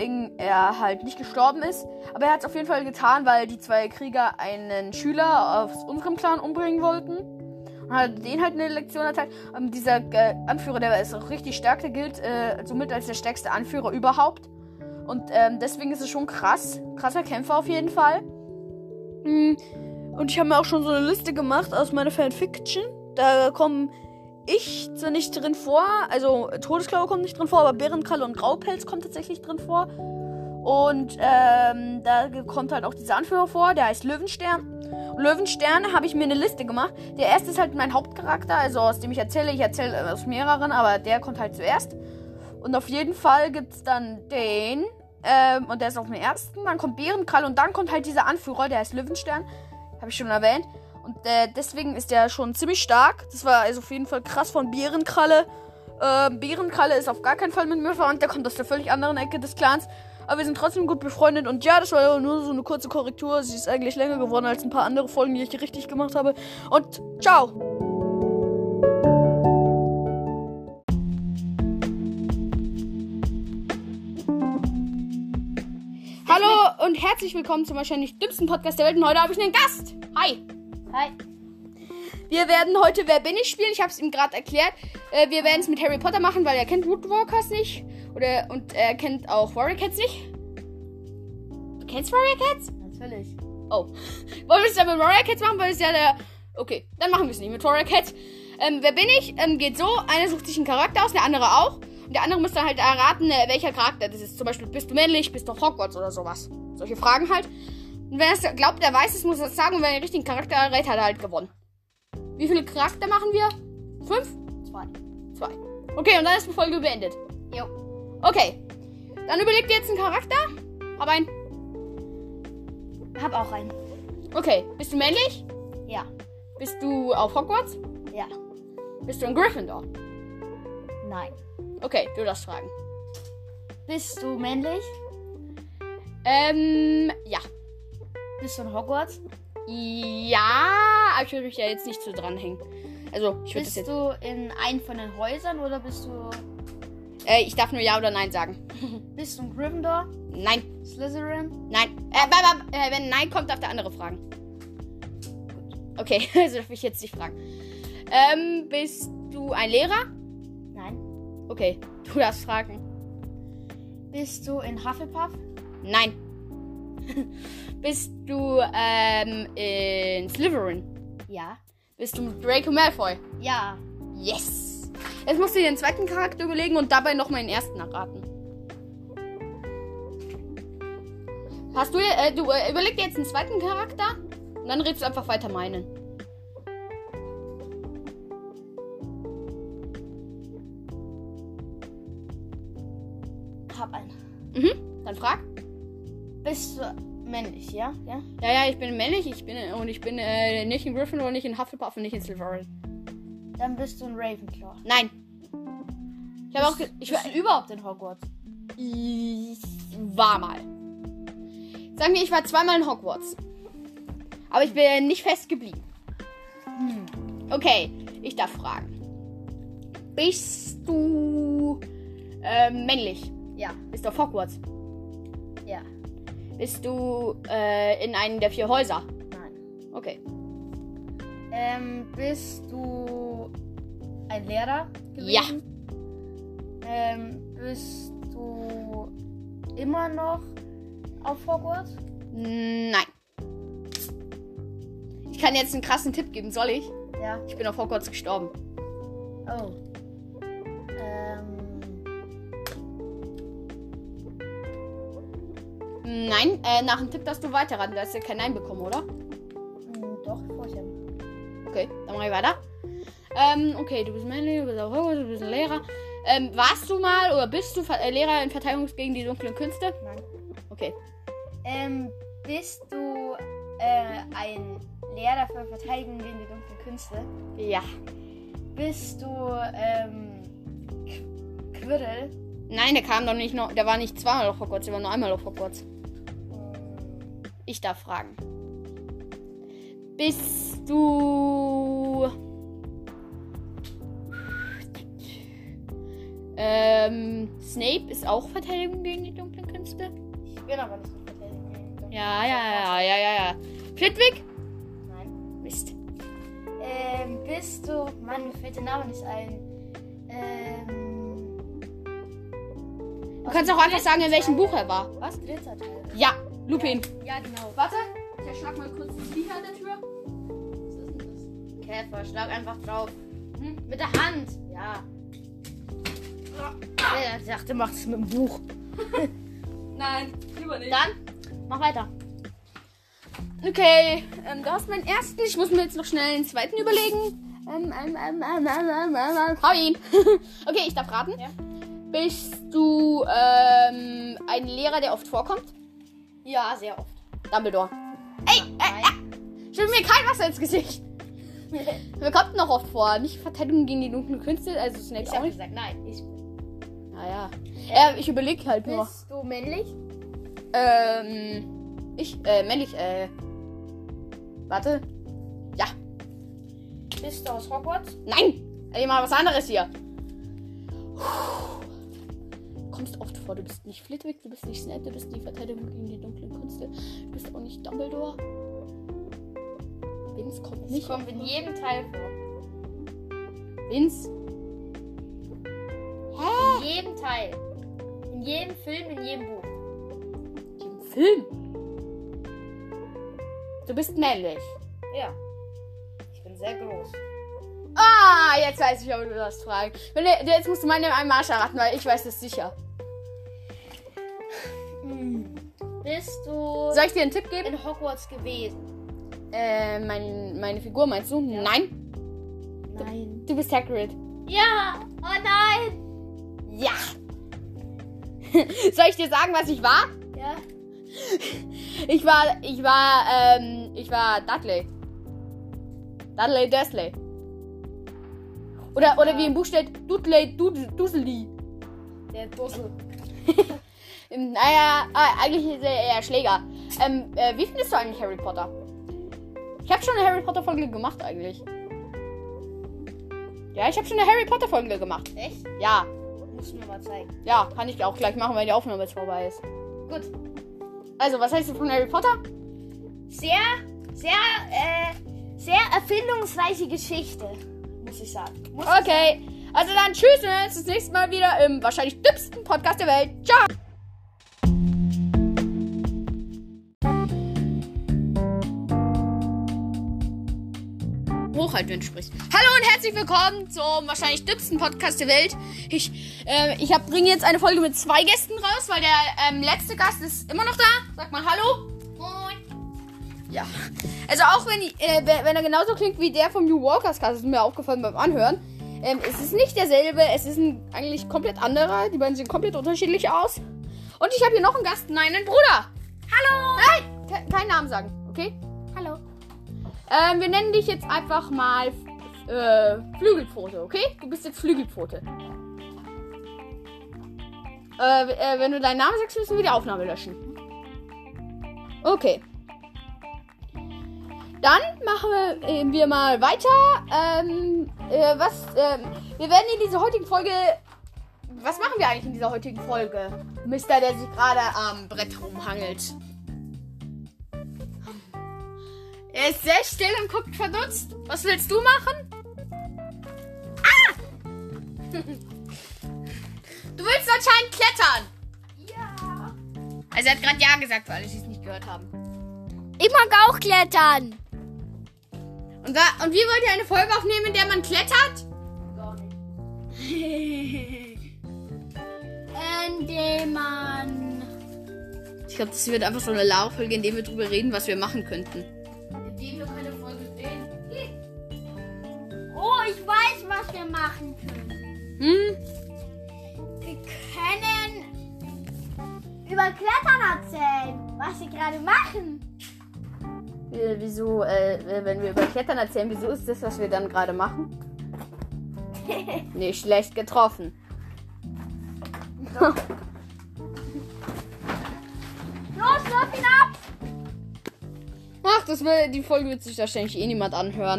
ist. Aber er hat es auf jeden Fall getan, weil die 2 Krieger einen Schüler aus unserem Clan umbringen wollten. Und hat den halt eine Lektion erteilt. Dieser Anführer, der ist auch richtig stark. Der gilt somit als der stärkste Anführer überhaupt. Und deswegen ist es schon krass. Krasser Kämpfer auf jeden Fall. Und ich habe mir auch schon so eine Liste gemacht aus meiner Fanfiction. Da kommen ich zwar nicht drin vor, also Todesklaue kommt nicht drin vor, aber Bärenkralle und Graupelz kommt tatsächlich drin vor. Und da kommt halt auch dieser Anführer vor, der heißt Löwenstern. Und Löwenstern habe ich mir eine Liste gemacht. Der erste ist halt mein Hauptcharakter, also aus dem ich erzähle. Ich erzähle aus mehreren, aber der kommt halt zuerst. Und auf jeden Fall gibt es dann den, und der ist auf dem ersten. Dann kommt Bärenkralle und dann kommt halt dieser Anführer, der heißt Löwenstern. Habe ich schon erwähnt. Und deswegen ist der schon ziemlich stark. Das war also auf jeden Fall krass von Bärenkralle. Bärenkralle ist auf gar keinen Fall mit mir verwandt. Der kommt aus der völlig anderen Ecke des Clans. Aber wir sind trotzdem gut befreundet. Und ja, das war nur so eine kurze Korrektur. Sie ist eigentlich länger geworden als ein paar andere Folgen, die ich richtig gemacht habe. Und ciao! Hallo und herzlich willkommen zum wahrscheinlich dümmsten Podcast der Welt. Und heute habe ich einen Gast. Hi! Hi. Wir werden heute Wer bin ich spielen. Ich habe es ihm gerade erklärt. Wir werden es mit Harry Potter machen, weil er kennt Woodwalkers nicht. Und er kennt auch Warrior Cats nicht. Du kennst Warrior Cats? Natürlich. Oh. Wollen wir es dann mit Warrior Cats machen, weil es ja der... Okay, dann machen wir es nicht mit Warrior Cats. Wer bin ich? Geht so. Einer sucht sich einen Charakter aus, der andere auch. Und der andere muss dann halt erraten, welcher Charakter das ist. Zum Beispiel, bist du männlich, bist du auf Hogwarts oder sowas. Solche Fragen halt. Und wenn er glaubt, er weiß es, muss er es sagen. Und wenn er den richtigen Charakter errät, hat er halt gewonnen. Wie viele Charakter machen wir? 5? 2. Okay, und dann ist die Folge beendet. Jo. Okay. Dann überleg dir jetzt einen Charakter. Hab einen. Hab auch einen. Okay. Bist du männlich? Ja. Bist du auf Hogwarts? Ja. Bist du ein Gryffindor? Nein. Okay, du darfst fragen. Bist du männlich? Ja. Bist du in Hogwarts? Ja, aber ich würde mich ja jetzt nicht so dranhängen. Also, ich würde das jetzt... Bist du in einem von den Häusern oder bist du Ich darf nur Ja oder Nein sagen. Bist du ein Gryffindor? Nein. Slytherin? Nein. Wenn Nein kommt, darf der andere fragen. Okay, also darf ich jetzt nicht fragen. Bist du ein Lehrer? Nein. Okay, du darfst fragen. Bist du in Hufflepuff? Nein. Bist du in Slytherin? Ja. Bist du Draco Malfoy? Ja. Yes. Jetzt musst du dir den zweiten Charakter überlegen und dabei noch meinen ersten erraten. Hast du, überleg dir jetzt einen zweiten Charakter und dann redest du einfach weiter meinen. Hab einen. Dann frag. Bist du männlich, ja? Ja. Ja, ich bin männlich, ich bin nicht in Gryffindor, nicht in Hufflepuff und nicht in Slytherin. Dann bist du ein Ravenclaw. Nein. Ich habe auch... Bist du überhaupt in Hogwarts? Ich war mal. Sagen wir, ich war zweimal in Hogwarts. Aber ich bin nicht fest geblieben. Okay, ich darf fragen. Bist du männlich? Ja. Bist du auf Hogwarts? Ja. Bist du in einem der 4 Häuser? Nein. Okay. Bist du ein Lehrer gewesen? Ja. Bist du immer noch auf Hogwarts? Nein. Ich kann jetzt einen krassen Tipp geben, soll ich? Ja. Ich bin auf Hogwarts gestorben. Oh. Nein, nach dem Tipp darfst du weiter ran. Du hast ja kein Nein bekommen, oder? Doch, vorher. Okay, dann mach ich weiter. Okay, du bist männlich, du bist auf Hogwarts, du bist ein Lehrer. Warst du mal oder bist du Lehrer in Verteidigung gegen die dunklen Künste? Nein. Okay. Bist du ein Lehrer für Verteidigung gegen die dunklen Künste? Ja. Bist du Quirrell? Nein, der kam doch nicht noch. Der war nicht zweimal auf Hogwarts, der war nur einmal auf Hogwarts. Ich darf fragen. Bist du... Snape ist auch Verteidigung gegen die dunklen Künste? Ich bin aber nicht so Verteidigung gegen die dunklen Ja. Flitwick? Nein. Mist. Bist du... Mann, mir fällt der Name nicht ein. Du kannst auch einfach sagen, in welchem Buch er war. Was? Dritter Teil. Ja, Lupin. Ja, genau. Warte, ich schlag mal kurz das Lied an der Tür. Was ist denn das? Käfer, schlag einfach drauf. Mit der Hand. Ja. Ich dachte, mach es mit dem Buch. Nein, lieber nicht. Dann, mach weiter. Okay, du hast meinen ersten. Ich muss mir jetzt noch schnell einen zweiten überlegen. Hau ihn. Okay, ich darf raten. Ja. Bist du ein Lehrer, der oft vorkommt? Ja, sehr oft. Dumbledore. Ey, schütt mir kein Wasser ins Gesicht. Wer kommt noch oft vor? Nicht Verteidigung gegen die dunklen Künste, also Snape Ich auch habe nicht. gesagt, nein. Naja. Ich überlege halt nur. Bist du männlich? Männlich, warte. Ja. Bist du aus Hogwarts? Nein! Ey, mal was anderes hier. Kommst oft vor, du bist nicht Flitwick, du bist nicht Snape, du bist nicht Verteidigung gegen die dunklen Künste, du bist auch nicht Dumbledore. Vince kommt nicht. Kommt in jedem Teil vor. Vince? In jedem Teil. In jedem Film, in jedem Buch. Im Film? Du bist männlich. Ja. Ich bin sehr groß. Ah, jetzt weiß ich, ob du das fragst. Jetzt musst du meine Marsch erraten, weil ich weiß es sicher. Bist du Soll ich dir einen Tipp geben? in Hogwarts gewesen? Meine Figur meinst du? Ja. Nein. Nein. Du bist Hagrid. Ja! Oh nein! Ja. Soll ich dir sagen, was ich war? Ja. Ich war Dudley. Dudley Dursley. Oder wie im Buch steht, Dudley Dussely. Der Dussel. Naja, eigentlich ist er eher Schläger. Wie findest du eigentlich Harry Potter? Ich habe schon eine Harry Potter Folge gemacht eigentlich. Ja, ich habe schon eine Harry Potter Folge gemacht. Echt? Ja. Musst du mir mal zeigen. Ja, kann ich auch gleich machen, wenn die Aufnahme jetzt vorbei ist. Gut. Also, was hältst du von Harry Potter? Sehr erfindungsreiche Geschichte, muss ich sagen. Okay. Also dann tschüss, wir sehen uns das nächste Mal wieder im wahrscheinlich dümmsten Podcast der Welt. Ciao. Hochhalt, wenn du sprichst. Hallo und herzlich willkommen zum wahrscheinlich dümmsten Podcast der Welt. Ich bringe jetzt eine Folge mit 2 Gästen raus, weil der letzte Gast ist immer noch da. Sag mal Hallo. Moin. Ja. Also auch wenn er genauso klingt wie der vom New Walkers Cast, ist mir aufgefallen beim Anhören. Es ist nicht derselbe, es ist ein eigentlich komplett anderer. Die beiden sehen komplett unterschiedlich aus. Und ich habe hier noch einen Gast, nein, einen Bruder. Hallo. Nein, keinen Namen sagen, okay? Hallo. Wir nennen dich jetzt einfach mal Flügelpfote, okay? Du bist jetzt Flügelpfote. Wenn du deinen Namen sagst, müssen wir die Aufnahme löschen. Okay. Dann machen wir mal weiter. Wir werden in dieser heutigen Folge... Was machen wir eigentlich in dieser heutigen Folge? Mister, der sich gerade am Brett rumhangelt. Er ist sehr still und guckt verdutzt. Was willst du machen? Ah! Du willst anscheinend klettern. Ja. Also er hat gerade Ja gesagt, weil alle es nicht gehört haben. Ich mag auch klettern. Und wie wollt ihr eine Folge aufnehmen, in der man klettert? Gar nicht. Indem man... Ich glaube, das wird einfach so eine Lauffolge, in der wir drüber reden, was wir machen könnten. Indem wir keine Folge sehen. Oh, ich weiß, was wir machen können. Wir können über Klettern erzählen, was sie gerade machen. Wieso, wenn wir über Klettern erzählen, wieso ist das, was wir dann gerade machen? Nicht schlecht getroffen. Los, lauf ihn ab! Ach, die Folge wird sich wahrscheinlich eh niemand anhören.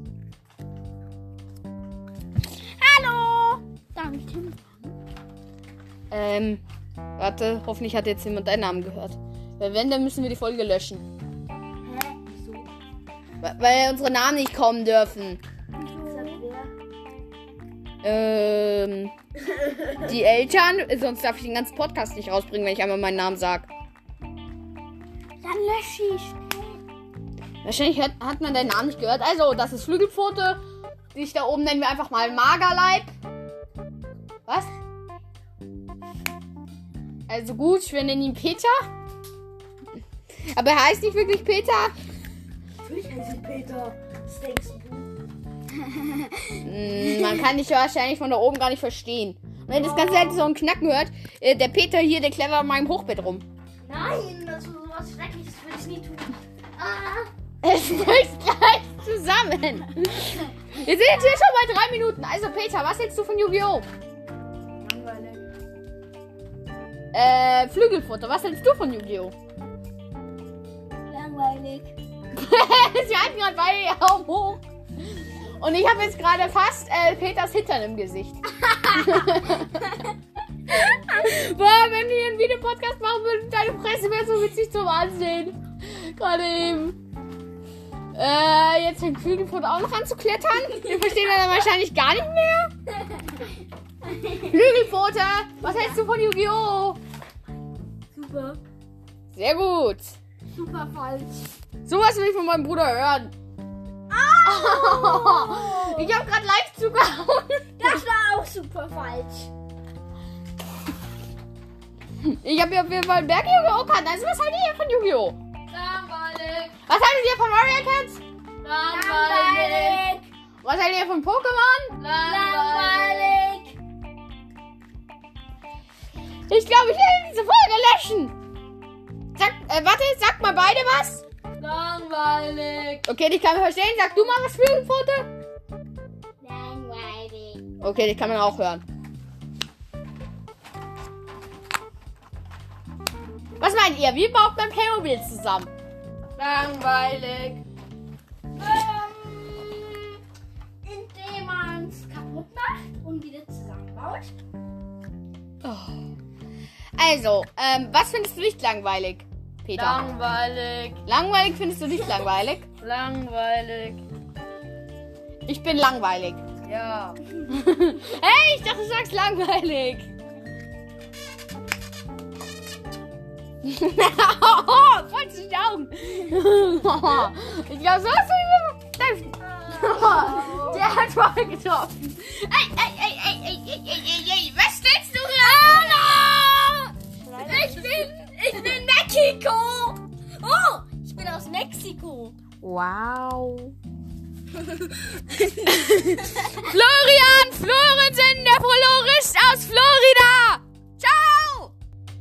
Hallo! Danke. Warte, hoffentlich hat jetzt jemand deinen Namen gehört. Weil wenn, dann müssen wir die Folge löschen. Hä? Wieso? Weil unsere Namen nicht kommen dürfen. Die Eltern, sonst darf ich den ganzen Podcast nicht rausbringen, wenn ich einmal meinen Namen sag. Dann lösche ich. Wahrscheinlich hat man deinen Namen nicht gehört. Also, das ist Flügelpfote. Dich da oben nennen wir einfach mal Magerleib. Was? Also gut, wir nennen ihn Peter. Aber er heißt nicht wirklich Peter. Natürlich heißt ich Peter. Was denkst du? Man kann dich wahrscheinlich von da oben gar nicht verstehen. Und wenn das Ganze halt so ein Knacken hört, der Peter hier, der klettert auf meinem Hochbett rum. Nein, das ist sowas Schreckliches, würde ich nie tun. Es bricht gleich zusammen. Wir sind jetzt hier schon bei 3 Minuten. Also Peter, was hältst du von Yu-Gi-Oh? Langweilig. Flügelfutter, was hältst du von Yu-Gi-Oh? Langweilig. Sie halten gerade beide die Augen hoch. Und ich habe jetzt gerade fast Peters Hintern im Gesicht. Boah, wenn wir hier einen Videopodcast machen würden, deine Fresse wäre so witzig zum Ansehen. Gerade eben. Jetzt fängt Flügelfutter auch noch an zu klettern. Wir verstehen dann wahrscheinlich gar nicht mehr. Flügelfutter, was hältst du von Yu-Gi-Oh? Super. Sehr gut. Super falsch. Sowas will ich von meinem Bruder hören. Ich habe gerade live zugehauen. Das war auch super falsch. Ich habe hier auf jeden Fall einen Berg Yu-Gi-Oh! Also was haltet ihr von Yu-Gi-Oh? Langweilig. Was haltet ihr von Warrior Cats? Langweilig. Was haltet ihr von Pokémon? Langweilig. Ich glaube, ich will diese Folge löschen. Sagt mal beide was. Langweilig. Okay, ich kann mich verstehen. Sag du mal was, Flügelpfote. Langweilig. Okay, die kann man auch hören. Was meint ihr? Wie baut man Playmobil zusammen? Langweilig. Indem man es kaputt macht und wieder zusammenbaut. Also, was findest du nicht langweilig, Peter? Langweilig. Langweilig findest du nicht langweilig? Langweilig. Ich bin langweilig. Ja. Hey, ich dachte, du sagst langweilig. Voll zu die Augen. Ich glaube, so hast du ihn. Der hat voll getroffen. Ey, was stellst du gerade? Ich bin Mexiko. Oh, ich bin aus Mexiko. Wow. Florian Florensen, der Florist aus Florida. Ciao.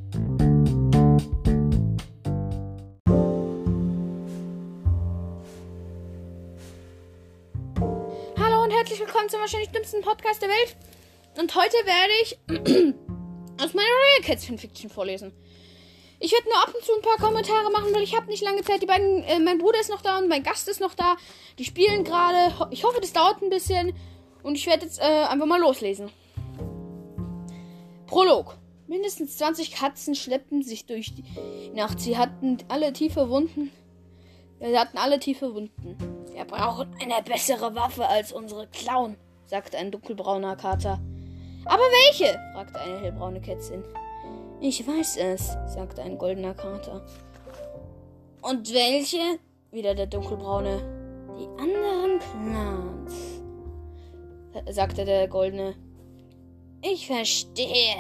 Hallo und herzlich willkommen zum wahrscheinlich dümmsten Podcast der Welt. Und heute werde ich aus meiner Royal Cats Fanfiction vorlesen. Ich werde nur ab und zu ein paar Kommentare machen, weil ich habe nicht lange Zeit. Die beiden, mein Bruder ist noch da und mein Gast ist noch da. Die spielen gerade. Ich hoffe, das dauert ein bisschen. Und ich werde jetzt einfach mal loslesen. Prolog. Mindestens 20 Katzen schleppten sich durch die Nacht. Sie hatten alle tiefe Wunden. Wir brauchen eine bessere Waffe als unsere Klauen, sagte ein dunkelbrauner Kater. Aber welche? Fragte eine hellbraune Kätzin. Ich weiß es, sagte ein goldener Kater. Und welche? Wieder der dunkelbraune. Die anderen Clans, sagte der goldene. Ich verstehe,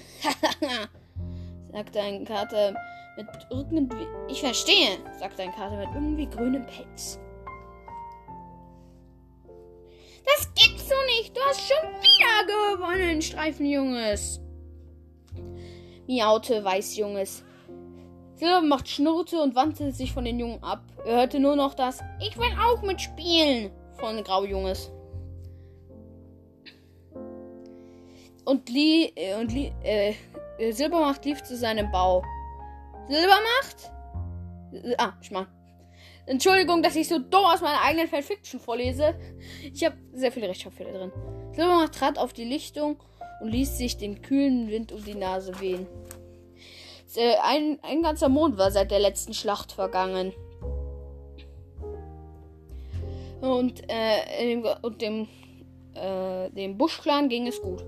sagte ein Kater mit irgendwie. Ich verstehe, sagte ein Kater mit irgendwie grünem Pelz. Das gibt's so nicht. Du hast schon wieder gewonnen, Streifenjunges. Miaute Weißjunges. Silbermacht schnurrte und wandte sich von den Jungen ab. Er hörte nur noch das Ich will auch mitspielen von Graujunges. Silbermacht lief zu seinem Bau. Silbermacht? Schmarrn. Entschuldigung, dass ich so dumm aus meiner eigenen Fanfiction vorlese. Ich habe sehr viele Rechtschreibfehler drin. Silbermacht trat auf die Lichtung und ließ sich den kühlen Wind um die Nase wehen. Ein ganzer Mond war seit der letzten Schlacht vergangen. Und dem Buschclan ging es gut.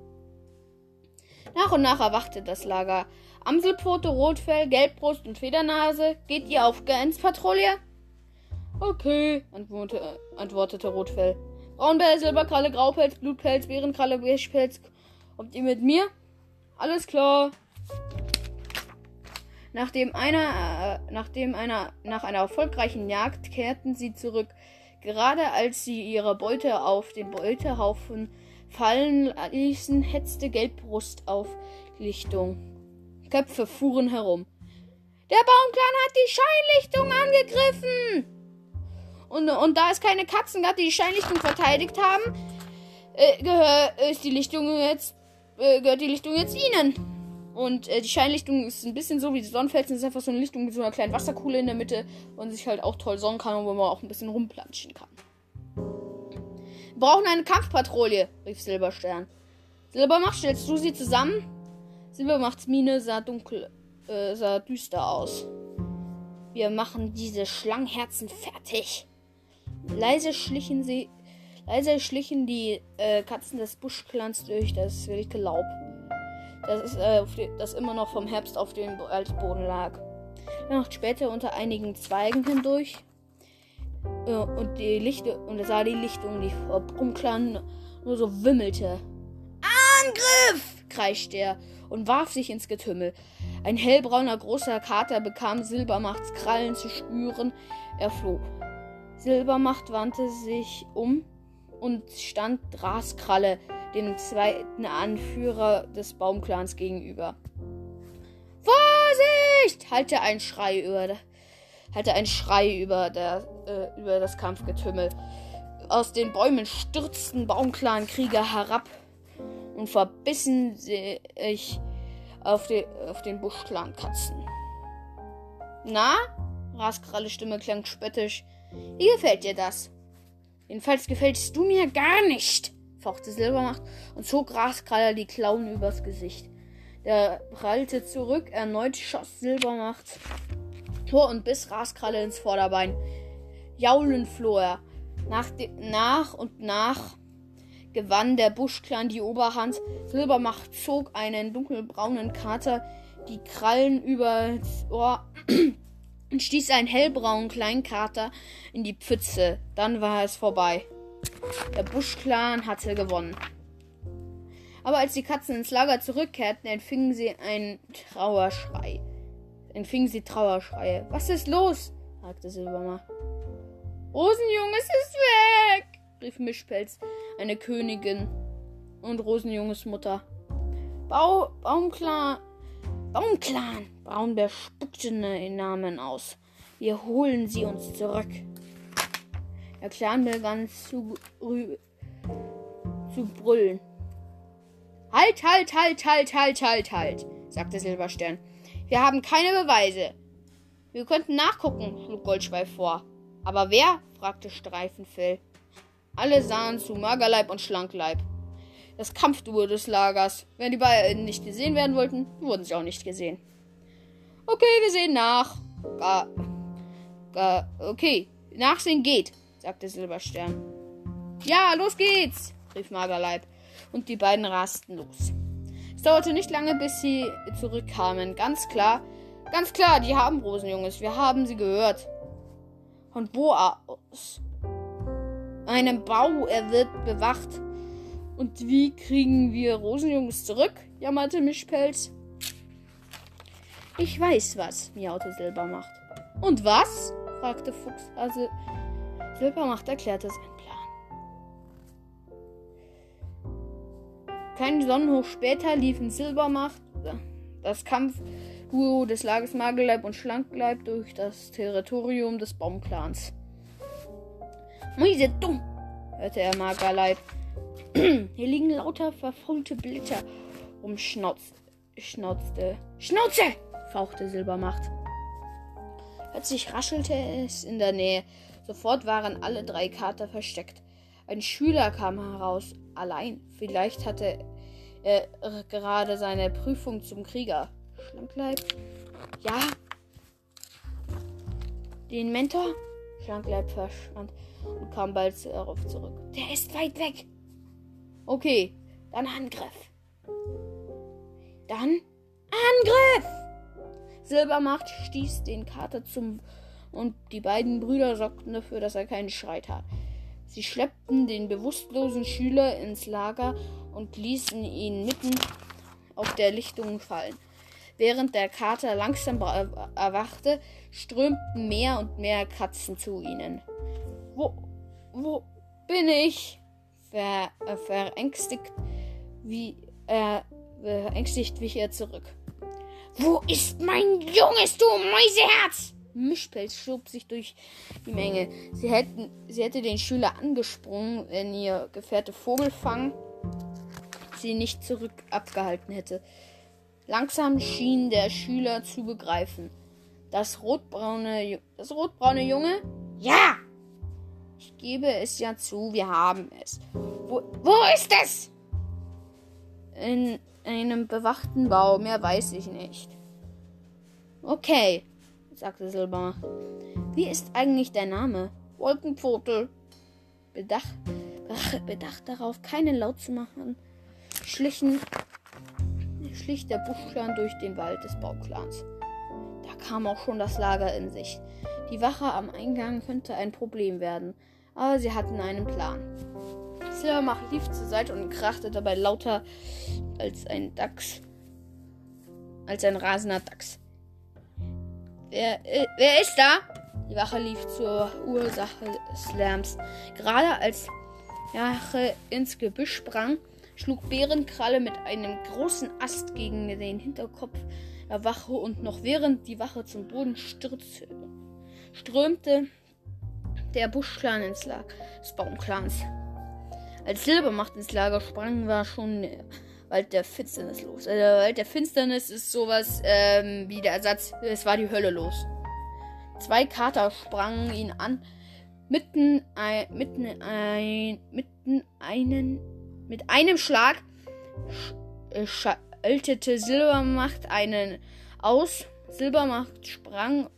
Nach und nach erwachte das Lager. Amselpfote, Rotfell, Gelbbrust und Federnase, geht ihr auf Grenzpatrouille? Okay, antwortete Rotfell. Braunbär, Silberkralle, Graupelz, Blutpelz, Bärenkralle, Wischpelz. Kommt ihr mit mir? Alles klar. Nach einer erfolgreichen Jagd kehrten sie zurück. Gerade als sie ihre Beute auf den Beutehaufen fallen ließen, hetzte Gelbbrust auf Lichtung. Köpfe fuhren herum. Der Baumclan hat die Scheinlichtung angegriffen! Und da es keine Katzen gab, die die Scheinlichtung verteidigt haben, gehört die Lichtung jetzt ihnen. Und die Scheinlichtung ist ein bisschen so wie die Sonnenfelsen. Das ist einfach so eine Lichtung mit so einer kleinen Wasserkuhle in der Mitte, wo man sich halt auch toll sonnen kann und wo man auch ein bisschen rumplatschen kann. Wir brauchen eine Kampfpatrouille, rief Silberstern. Silbermacht, stellst du sie zusammen? Silbermachts Miene sah düster aus. Wir machen diese Schlangenherzen fertig. Leise schlichen die Katzen des Buschclans durch das wilde Laub, das immer noch vom Herbst auf dem Waldboden lag. Nacht später unter einigen Zweigen hindurch und sah die Lichtung, die vor Baumclan nur so wimmelte. Angriff! Kreischte er und warf sich ins Getümmel. Ein hellbrauner großer Kater bekam Silbermachts Krallen zu spüren. Er floh. Silbermacht wandte sich um und stand Draskralle, dem zweiten Anführer des Baumclans, gegenüber. Vorsicht! Hallte ein Schrei über das Kampfgetümmel. Aus den Bäumen stürzten Baumclan-Krieger herab und verbissen sich auf den Buschclan-Katzen. Na? Raskralles Stimme klang spöttisch. Wie gefällt dir das? Jedenfalls gefällst du mir gar nicht, fauchte Silbermacht und zog Raskralle die Klauen übers Gesicht. Der prallte zurück. Erneut schoss Silbermacht vor und biss Raskralle ins Vorderbein. Jaulend floh er. Nach und nach gewann der Buschclan die Oberhand. Silbermacht zog einen dunkelbraunen Kater die Krallen übers Ohr und stieß einen hellbraunen Kleinkater in die Pfütze. Dann war es vorbei. Der Buschclan hatte gewonnen. Aber als die Katzen ins Lager zurückkehrten, empfingen sie Trauerschreie. Was ist los? Fragte Silbermacht. Rosenjunges ist weg, rief Mischpelz, eine Königin und Rosenjunges Mutter. Baumclan, Braunbär spuckte den Namen aus. Wir holen sie uns zurück. Der Clan begann zu brüllen. Halt, sagte Silberstern. Wir haben keine Beweise. Wir könnten nachgucken, schlug Goldschweif vor. Aber wer? Fragte Streifenfell. Alle sahen zu Magerleib und Schlankleib. Das Kampfduo des Lagers. Wenn die beiden nicht gesehen werden wollten, wurden sie auch nicht gesehen. Okay, wir sehen nach. Okay, nachsehen geht, sagte Silberstern. Ja, los geht's, rief Magerleib. Und die beiden rasten los. Es dauerte nicht lange, bis sie zurückkamen. Ganz klar, die haben Rosenjunges. Wir haben sie gehört. Von wo aus? Einem Bau, er wird bewacht. Und wie kriegen wir Rosenjunges zurück? Jammerte Mischpelz. Ich weiß was, miaute Silbermacht. Und was? Fragte Fuchshase. Silbermacht erklärte seinen Plan. Keinen Sonnenhoch später liefen Silbermacht, das Kampfduo des Lagers Magerleib und Schlankleib durch das Territorium des Baumclans. Mäuse dumm, hörte er Magerleib. Hier liegen lauter verfaulte Blätter schnauzte, fauchte Silbermacht. Plötzlich raschelte es in der Nähe. Sofort waren alle 3 Kater versteckt. Ein Schüler kam heraus, allein. Vielleicht hatte er gerade seine Prüfung zum Krieger. Schlankleib? Ja. Den Mentor? Schlankleib verschwand und kam bald darauf zurück. Der ist weit weg. Okay, dann Angriff. Silbermacht stieß den Kater und die beiden Brüder sorgten dafür, dass er keinen Schrei tat. Sie schleppten den bewusstlosen Schüler ins Lager und ließen ihn mitten auf der Lichtung fallen. Während der Kater langsam erwachte, strömten mehr und mehr Katzen zu ihnen. Wo bin ich? Verängstigt wich er zurück. Wo ist mein Junges, du Mäuseherz? Mischpelz schob sich durch die Menge. Sie hätte den Schüler angesprungen, wenn ihr Gefährte Vogelfang sie nicht zurück abgehalten hätte. Langsam schien der Schüler zu begreifen. Das rotbraune Junge? Ja! Ich gebe es ja zu, wir haben es. Wo ist es? In einem bewachten Bau, mehr weiß ich nicht. Okay, sagte Silbermacht. Wie ist eigentlich dein Name? Wolkenpfotel. Bedacht darauf, keinen Laut zu machen, schlich der Buschclan durch den Wald des Bauclans. Da kam auch schon das Lager in Sicht. Die Wache am Eingang könnte ein Problem werden, aber sie hatten einen Plan. Silbermacht lief zur Seite und krachte dabei lauter als ein rasender Dachs. Wer ist da? Die Wache lief zur Ursache des Lärms. Gerade als Jache ins Gebüsch sprang, schlug Bärenkralle mit einem großen Ast gegen den Hinterkopf der Wache und noch während die Wache zum Boden stürzte, strömte der Buschclan ins Lager des Baumclans. Als Silbermacht ins Lager sprang, war schon der Wald der Finsternis los. Der Wald der Finsternis ist sowas wie der Ersatz, es war die Hölle los. 2 Kater sprangen ihn an, mit einem Schlag schaltete Silbermacht einen aus. Silbermacht sprang,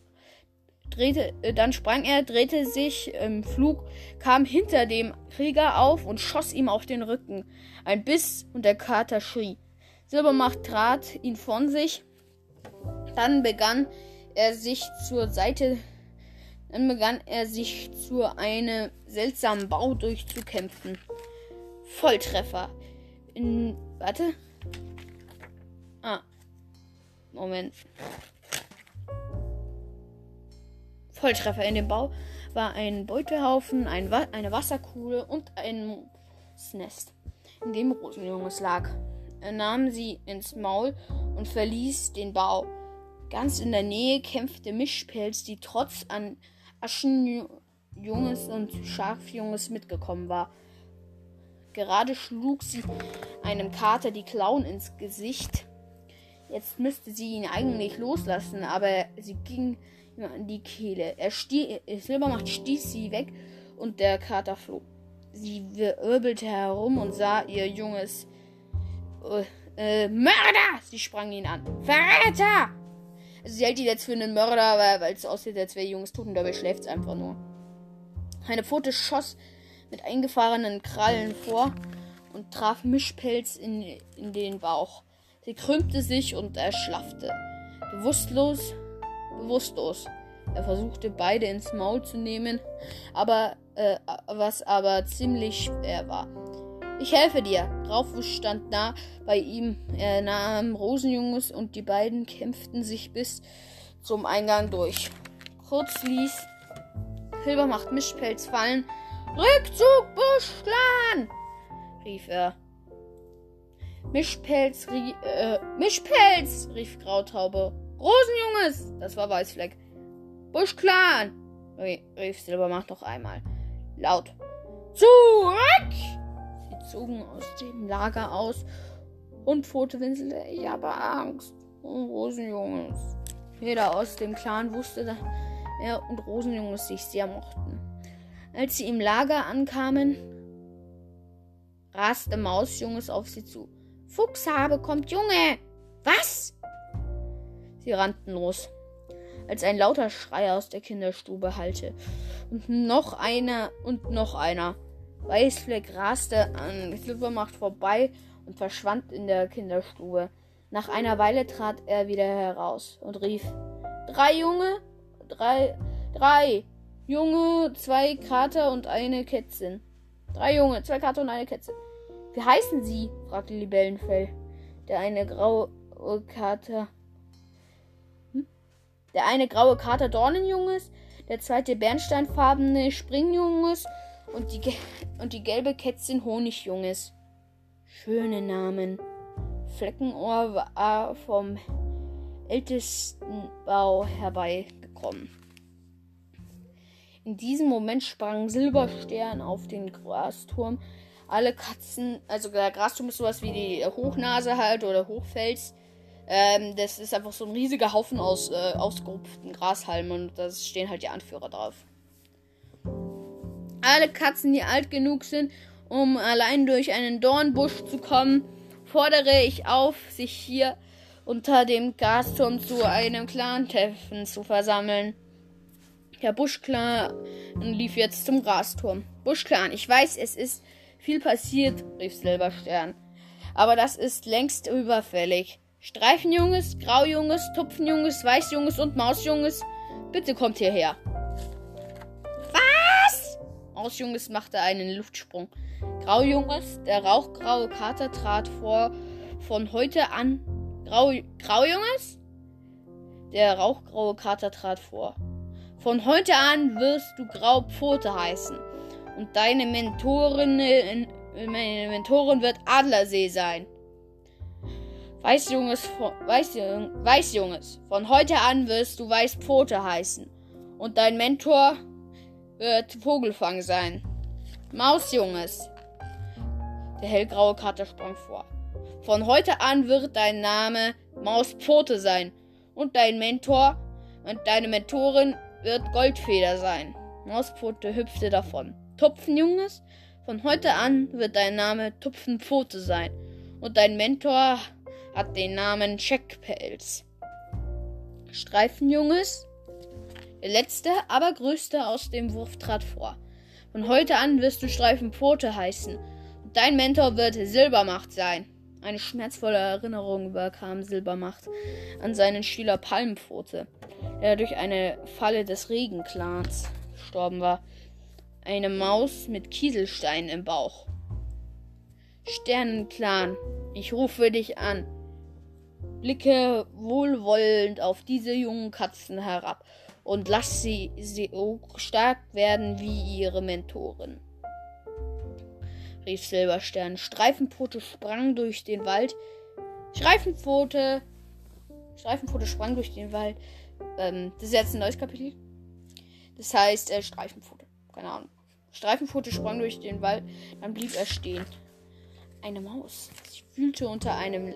drehte sich im Flug, kam hinter dem Krieger auf und schoss ihm auf den Rücken. Ein Biss und der Kater schrie. Silbermacht trat ihn von sich. Dann begann er sich zu einem seltsamen Bau durchzukämpfen. Volltreffer. Volltreffer. In dem Bau war ein Beutehaufen, eine Wasserkuhle und ein Nest, in dem Rosenjunges lag. Er nahm sie ins Maul und verließ den Bau. Ganz in der Nähe kämpfte Mischpelz, die trotz an Aschenjunges und Schafjunges mitgekommen war. Gerade schlug sie einem Kater die Klauen ins Gesicht. Jetzt müsste sie ihn eigentlich loslassen, aber sie ging ihm an die Kehle. Silbermacht stieß sie weg und der Kater floh. Sie wirbelte herum und sah ihr Junges. Mörder! Sie sprang ihn an. Verräter! Also sie hält ihn jetzt für einen Mörder, weil es aussieht, als wäre Junges tot und dabei schläft es einfach nur. Eine Pfote schoss mit eingefahrenen Krallen vor und traf Mischpelz in den Bauch. Sie krümmte sich und erschlaffte. Bewusstlos. Er versuchte beide ins Maul zu nehmen, was aber ziemlich schwer war. Ich helfe dir. Raufwusch stand nah bei ihm. Er nahm Rosenjunges und die beiden kämpften sich bis zum Eingang durch. Kurz ließ Silbermacht Mischpelz fallen. Rückzug, Buschclan! Rief er. Mischpelz, rief Grautaube. Rosenjunges! Das war Weißfleck. Buschclan! Rief Silbermacht noch einmal. Laut. Zurück! Sie zogen aus dem Lager aus und Pfote winselte. Ich habe Angst. Rosenjunges. Jeder aus dem Clan wusste, dass er und Rosenjunges sich sehr mochten. Als sie im Lager ankamen, raste Mausjunges auf sie zu. Fuchshabe kommt, Junge! Was? Sie rannten los, als ein lauter Schrei aus der Kinderstube hallte. Und noch einer. Weißfleck raste an Silbermacht vorbei und verschwand in der Kinderstube. Nach einer Weile trat er wieder heraus und rief: Drei Junge, 2 Kater und eine Kätzin. 3 Junge, 2 Kater und eine Kätzin. Wie heißen sie? Fragte Libellenfell. Der eine graue Kater Dornenjunges, der zweite bernsteinfarbene Springjunges und die gelbe Kätzin Honigjunges. Schöne Namen. Fleckenohr war vom ältesten Bau herbeigekommen. In diesem Moment sprang Silberstern auf den Grasturm. Alle Katzen, also der Grasturm ist sowas wie die Hochnase halt oder Hochfels. Das ist einfach so ein riesiger Haufen aus ausgerupften Grashalmen und da stehen halt die Anführer drauf. Alle Katzen, die alt genug sind, um allein durch einen Dornbusch zu kommen, fordere ich auf, sich hier unter dem Grasturm zu einem Clan-Treffen zu versammeln. Der Buschclan lief jetzt zum Grasturm. Buschclan, ich weiß, es ist viel passiert, rief Silberstern. Aber das ist längst überfällig. Streifenjunges, Graujunges, Tupfenjunges, Weißjunges und Mausjunges, bitte kommt hierher. Was? Mausjunges machte einen Luftsprung. Graujunges, der rauchgraue Kater trat vor. Von heute an. Graujunges? Der rauchgraue Kater trat vor. Von heute an wirst du Graupfote heißen. Und deine Mentorin wird Adlersee sein. Weißjunges, von heute an wirst du Weißpfote heißen. Und dein Mentor wird Vogelfang sein. Mausjunges. Der hellgraue Kater sprang vor. Von heute an wird dein Name Mauspfote sein. Und dein Mentor und deine Mentorin wird Goldfeder sein. Mauspfote hüpfte davon. Tupfenjunges, von heute an wird dein Name Tupfenpfote sein. Und dein Mentor hat den Namen Checkpelz. Streifenjunges, der letzte, aber größte aus dem Wurf, trat vor. Von heute an wirst du Streifenpfote heißen und dein Mentor wird Silbermacht sein. Eine schmerzvolle Erinnerung überkam Silbermacht an seinen Schüler Palmpfote, der durch eine Falle des Regenclans gestorben war. Eine Maus mit Kieselsteinen im Bauch. Sternenclan, ich rufe dich an. Blicke wohlwollend auf diese jungen Katzen herab und lass sie so stark werden wie ihre Mentoren, rief Silberstern. Streifenpfote sprang durch den Wald. Streifenpfote sprang durch den Wald. Das ist jetzt ein neues Kapitel. Das heißt, Streifenpfote. Keine Ahnung. Streifenpfote sprang durch den Wald, dann blieb er stehen. Eine Maus. Sie wühlte unter einer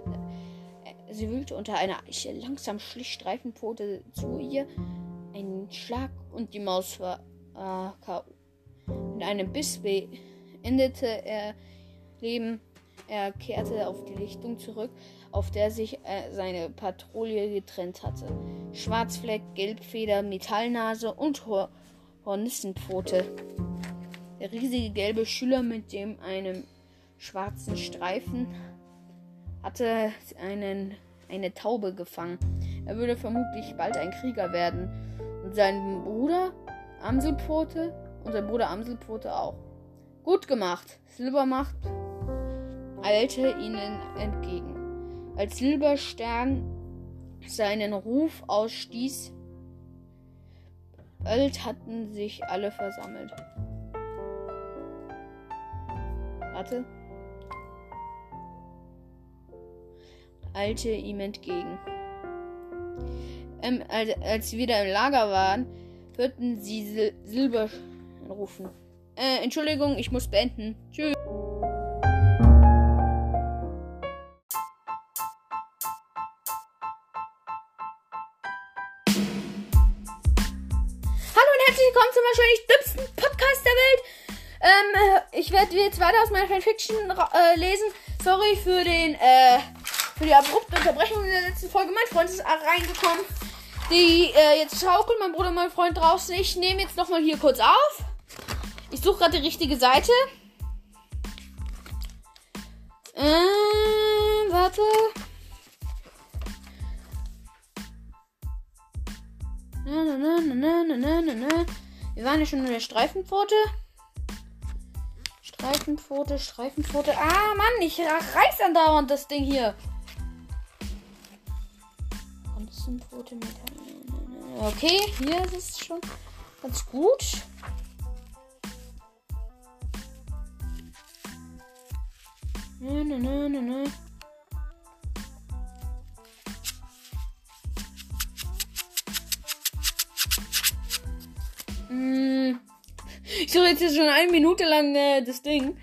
Eiche. Langsam schlich Streifenpfote zu ihr. Ein Schlag und die Maus war K.O. Mit einem Biss beendete er Leben. Er kehrte auf die Lichtung zurück, auf der sich seine Patrouille getrennt hatte. Schwarzfleck, Gelbfeder, Metallnase und Hornissenpfote. Der riesige gelbe Schüler mit einem schwarzen Streifen hatte eine Taube gefangen. Er würde vermutlich bald ein Krieger werden. Und sein Bruder Amselpfote auch. Gut gemacht. Silbermacht eilte ihnen entgegen. Als Silberstern seinen Ruf ausstieß, bald hatten sich alle versammelt. Eilte ihm entgegen. Als sie wieder im Lager waren, hörten sie Silber rufen. Entschuldigung, ich muss beenden. Tschüss. Hallo und herzlich willkommen zum wahrscheinlich dümmsten Podcast der Welt. Ich werde jetzt weiter aus meiner Fanfiction lesen. Sorry für die abrupte Unterbrechung in der letzten Folge. Mein Freund ist reingekommen. Jetzt schaukelt mein Bruder und mein Freund draußen. Ich nehme jetzt nochmal hier kurz auf. Ich suche gerade die richtige Seite. Warte. Wir waren ja schon in der Streifenpfote. Streifenpfote. Ah, Mann, ich reiß andauernd das Ding hier. Okay, hier ist es schon ganz gut. Ich suche jetzt schon 1 Minute lang das Ding.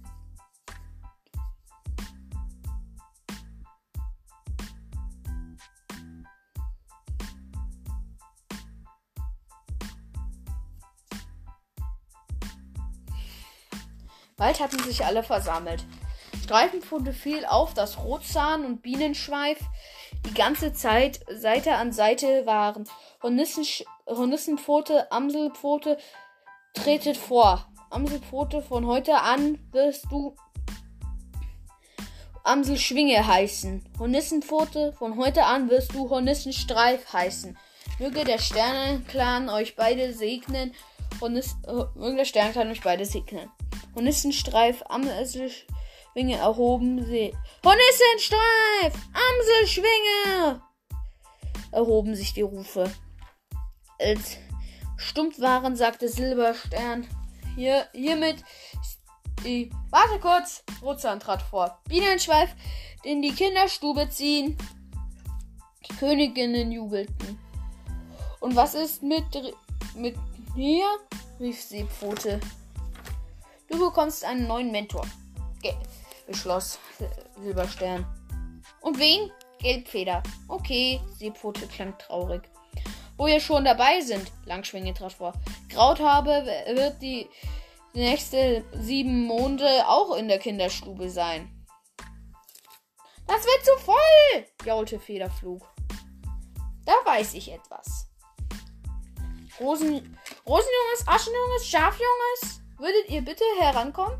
Bald hatten sich alle versammelt. Streifenpfote fiel auf, dass Rotzahn und Bienenschweif die ganze Zeit Seite an Seite waren. Hornissenpfote, Amselpfote, tretet vor. Amselpfote, von heute an wirst du Amselschwinge heißen. Hornissenpfote, von heute an wirst du Hornissenstreif heißen. Möge der Sternenclan euch beide segnen. Hornissenstreif, Amselschwinge erhoben sie. Hornissenstreif, Amselschwinge! Erhoben sich die Rufe. Als stumpf waren, sagte Silberstern. Hiermit die. Warte kurz! Rotzahn trat vor. Bienenschweif in die Kinderstube ziehen. Die Königinnen jubelten. Und was ist mit mir? Rief Seepfote. Du bekommst einen neuen Mentor. Beschloss Silberstern. Und wen? Gelbfeder. Okay, Seepfote klang traurig. Wo wir schon dabei sind, Langschwinge trat vor. Krauthabe wird die nächsten 7 Monde auch in der Kinderstube sein. Das wird zu voll, jaulte Federflug. Da weiß ich etwas. Rosenjunges, Aschenjunges, Schafjunges, würdet ihr bitte herankommen?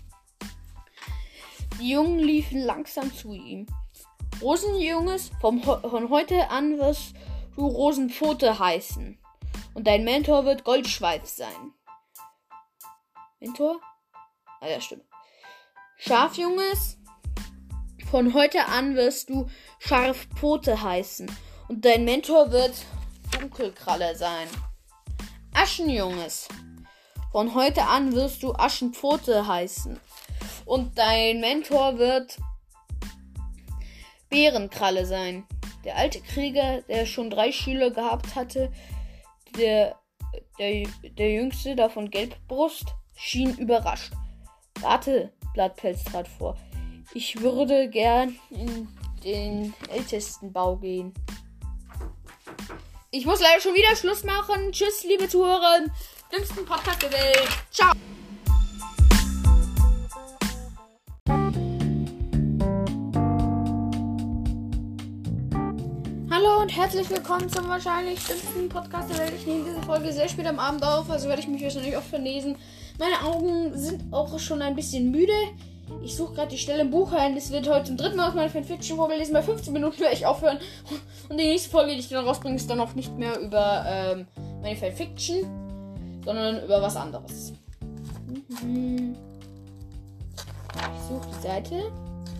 Die Jungen liefen langsam zu ihm. Rosenjunges, von heute an wirst du Rosenpfote heißen. Und dein Mentor wird Goldschweif sein. Mentor? Ah ja, stimmt. Schafjunges, von heute an wirst du Scharfpfote heißen. Und dein Mentor wird Dunkelkralle sein. Aschenjunges, von heute an wirst du Aschenpfote heißen. Und dein Mentor wird Bärenkralle sein. Der alte Krieger, der schon 3 Schüler gehabt hatte, der jüngste davon Gelbbrust, schien überrascht. Warte, Blattpelz trat vor. Ich würde gern in den Ältestenbau gehen. Ich muss leider schon wieder Schluss machen. Tschüss, liebe Zuhörer. Dümmsten Podcast der Welt. Ciao. Hallo und herzlich willkommen zum wahrscheinlich dümmsten Podcast der Welt. Ich nehme diese Folge sehr spät am Abend auf, also werde ich mich wahrscheinlich oft vernesen. Meine Augen sind auch schon ein bisschen müde. Ich suche gerade die Stelle im Buch ein. Es wird heute zum 3. Mal aus meiner Fanfiction vorgelesen. Bei 15 Minuten werde ich aufhören. Und die nächste Folge, die ich dann rausbringe, ist dann auch nicht mehr über meine Fanfiction, sondern über was anderes. Ich suche die Seite.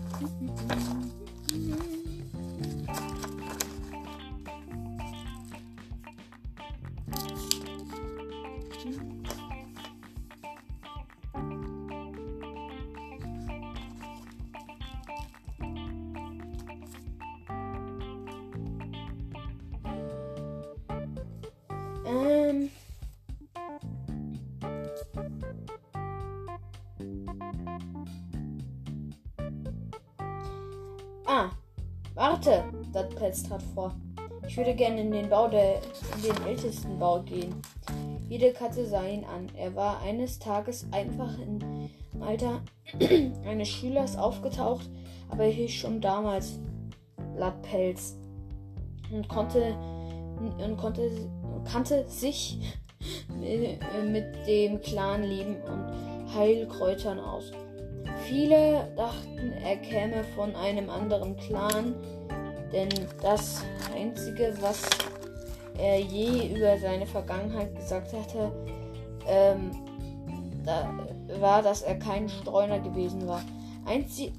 Warte, Blattpelz trat vor. Ich würde gerne in den Ältestenbau gehen. Jede Katze sah ihn an. Er war eines Tages einfach im Alter eines Schülers aufgetaucht, aber er hieß schon damals Blattpelz und kannte sich mit dem Clanleben und Heilkräutern aus. Viele dachten, er käme von einem anderen Clan, denn das Einzige, was er je über seine Vergangenheit gesagt hatte, war, dass er kein Streuner gewesen war. Einige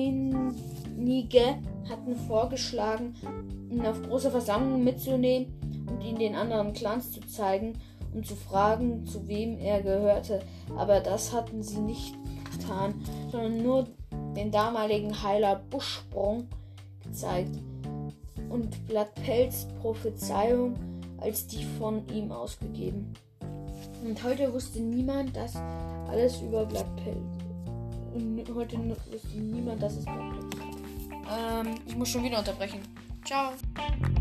hatten vorgeschlagen, ihn auf große Versammlungen mitzunehmen und ihn den anderen Clans zu zeigen, um zu fragen, zu wem er gehörte. Aber das hatten sie nicht getan, sondern nur den damaligen Heiler Buschsprung gezeigt und Blattpelz Prophezeiung als die von ihm ausgegeben. Und heute wusste niemand das alles über Blattpelz. Und heute wusste niemand, dass es Blattpelz ist. Ich muss schon wieder unterbrechen. Ciao.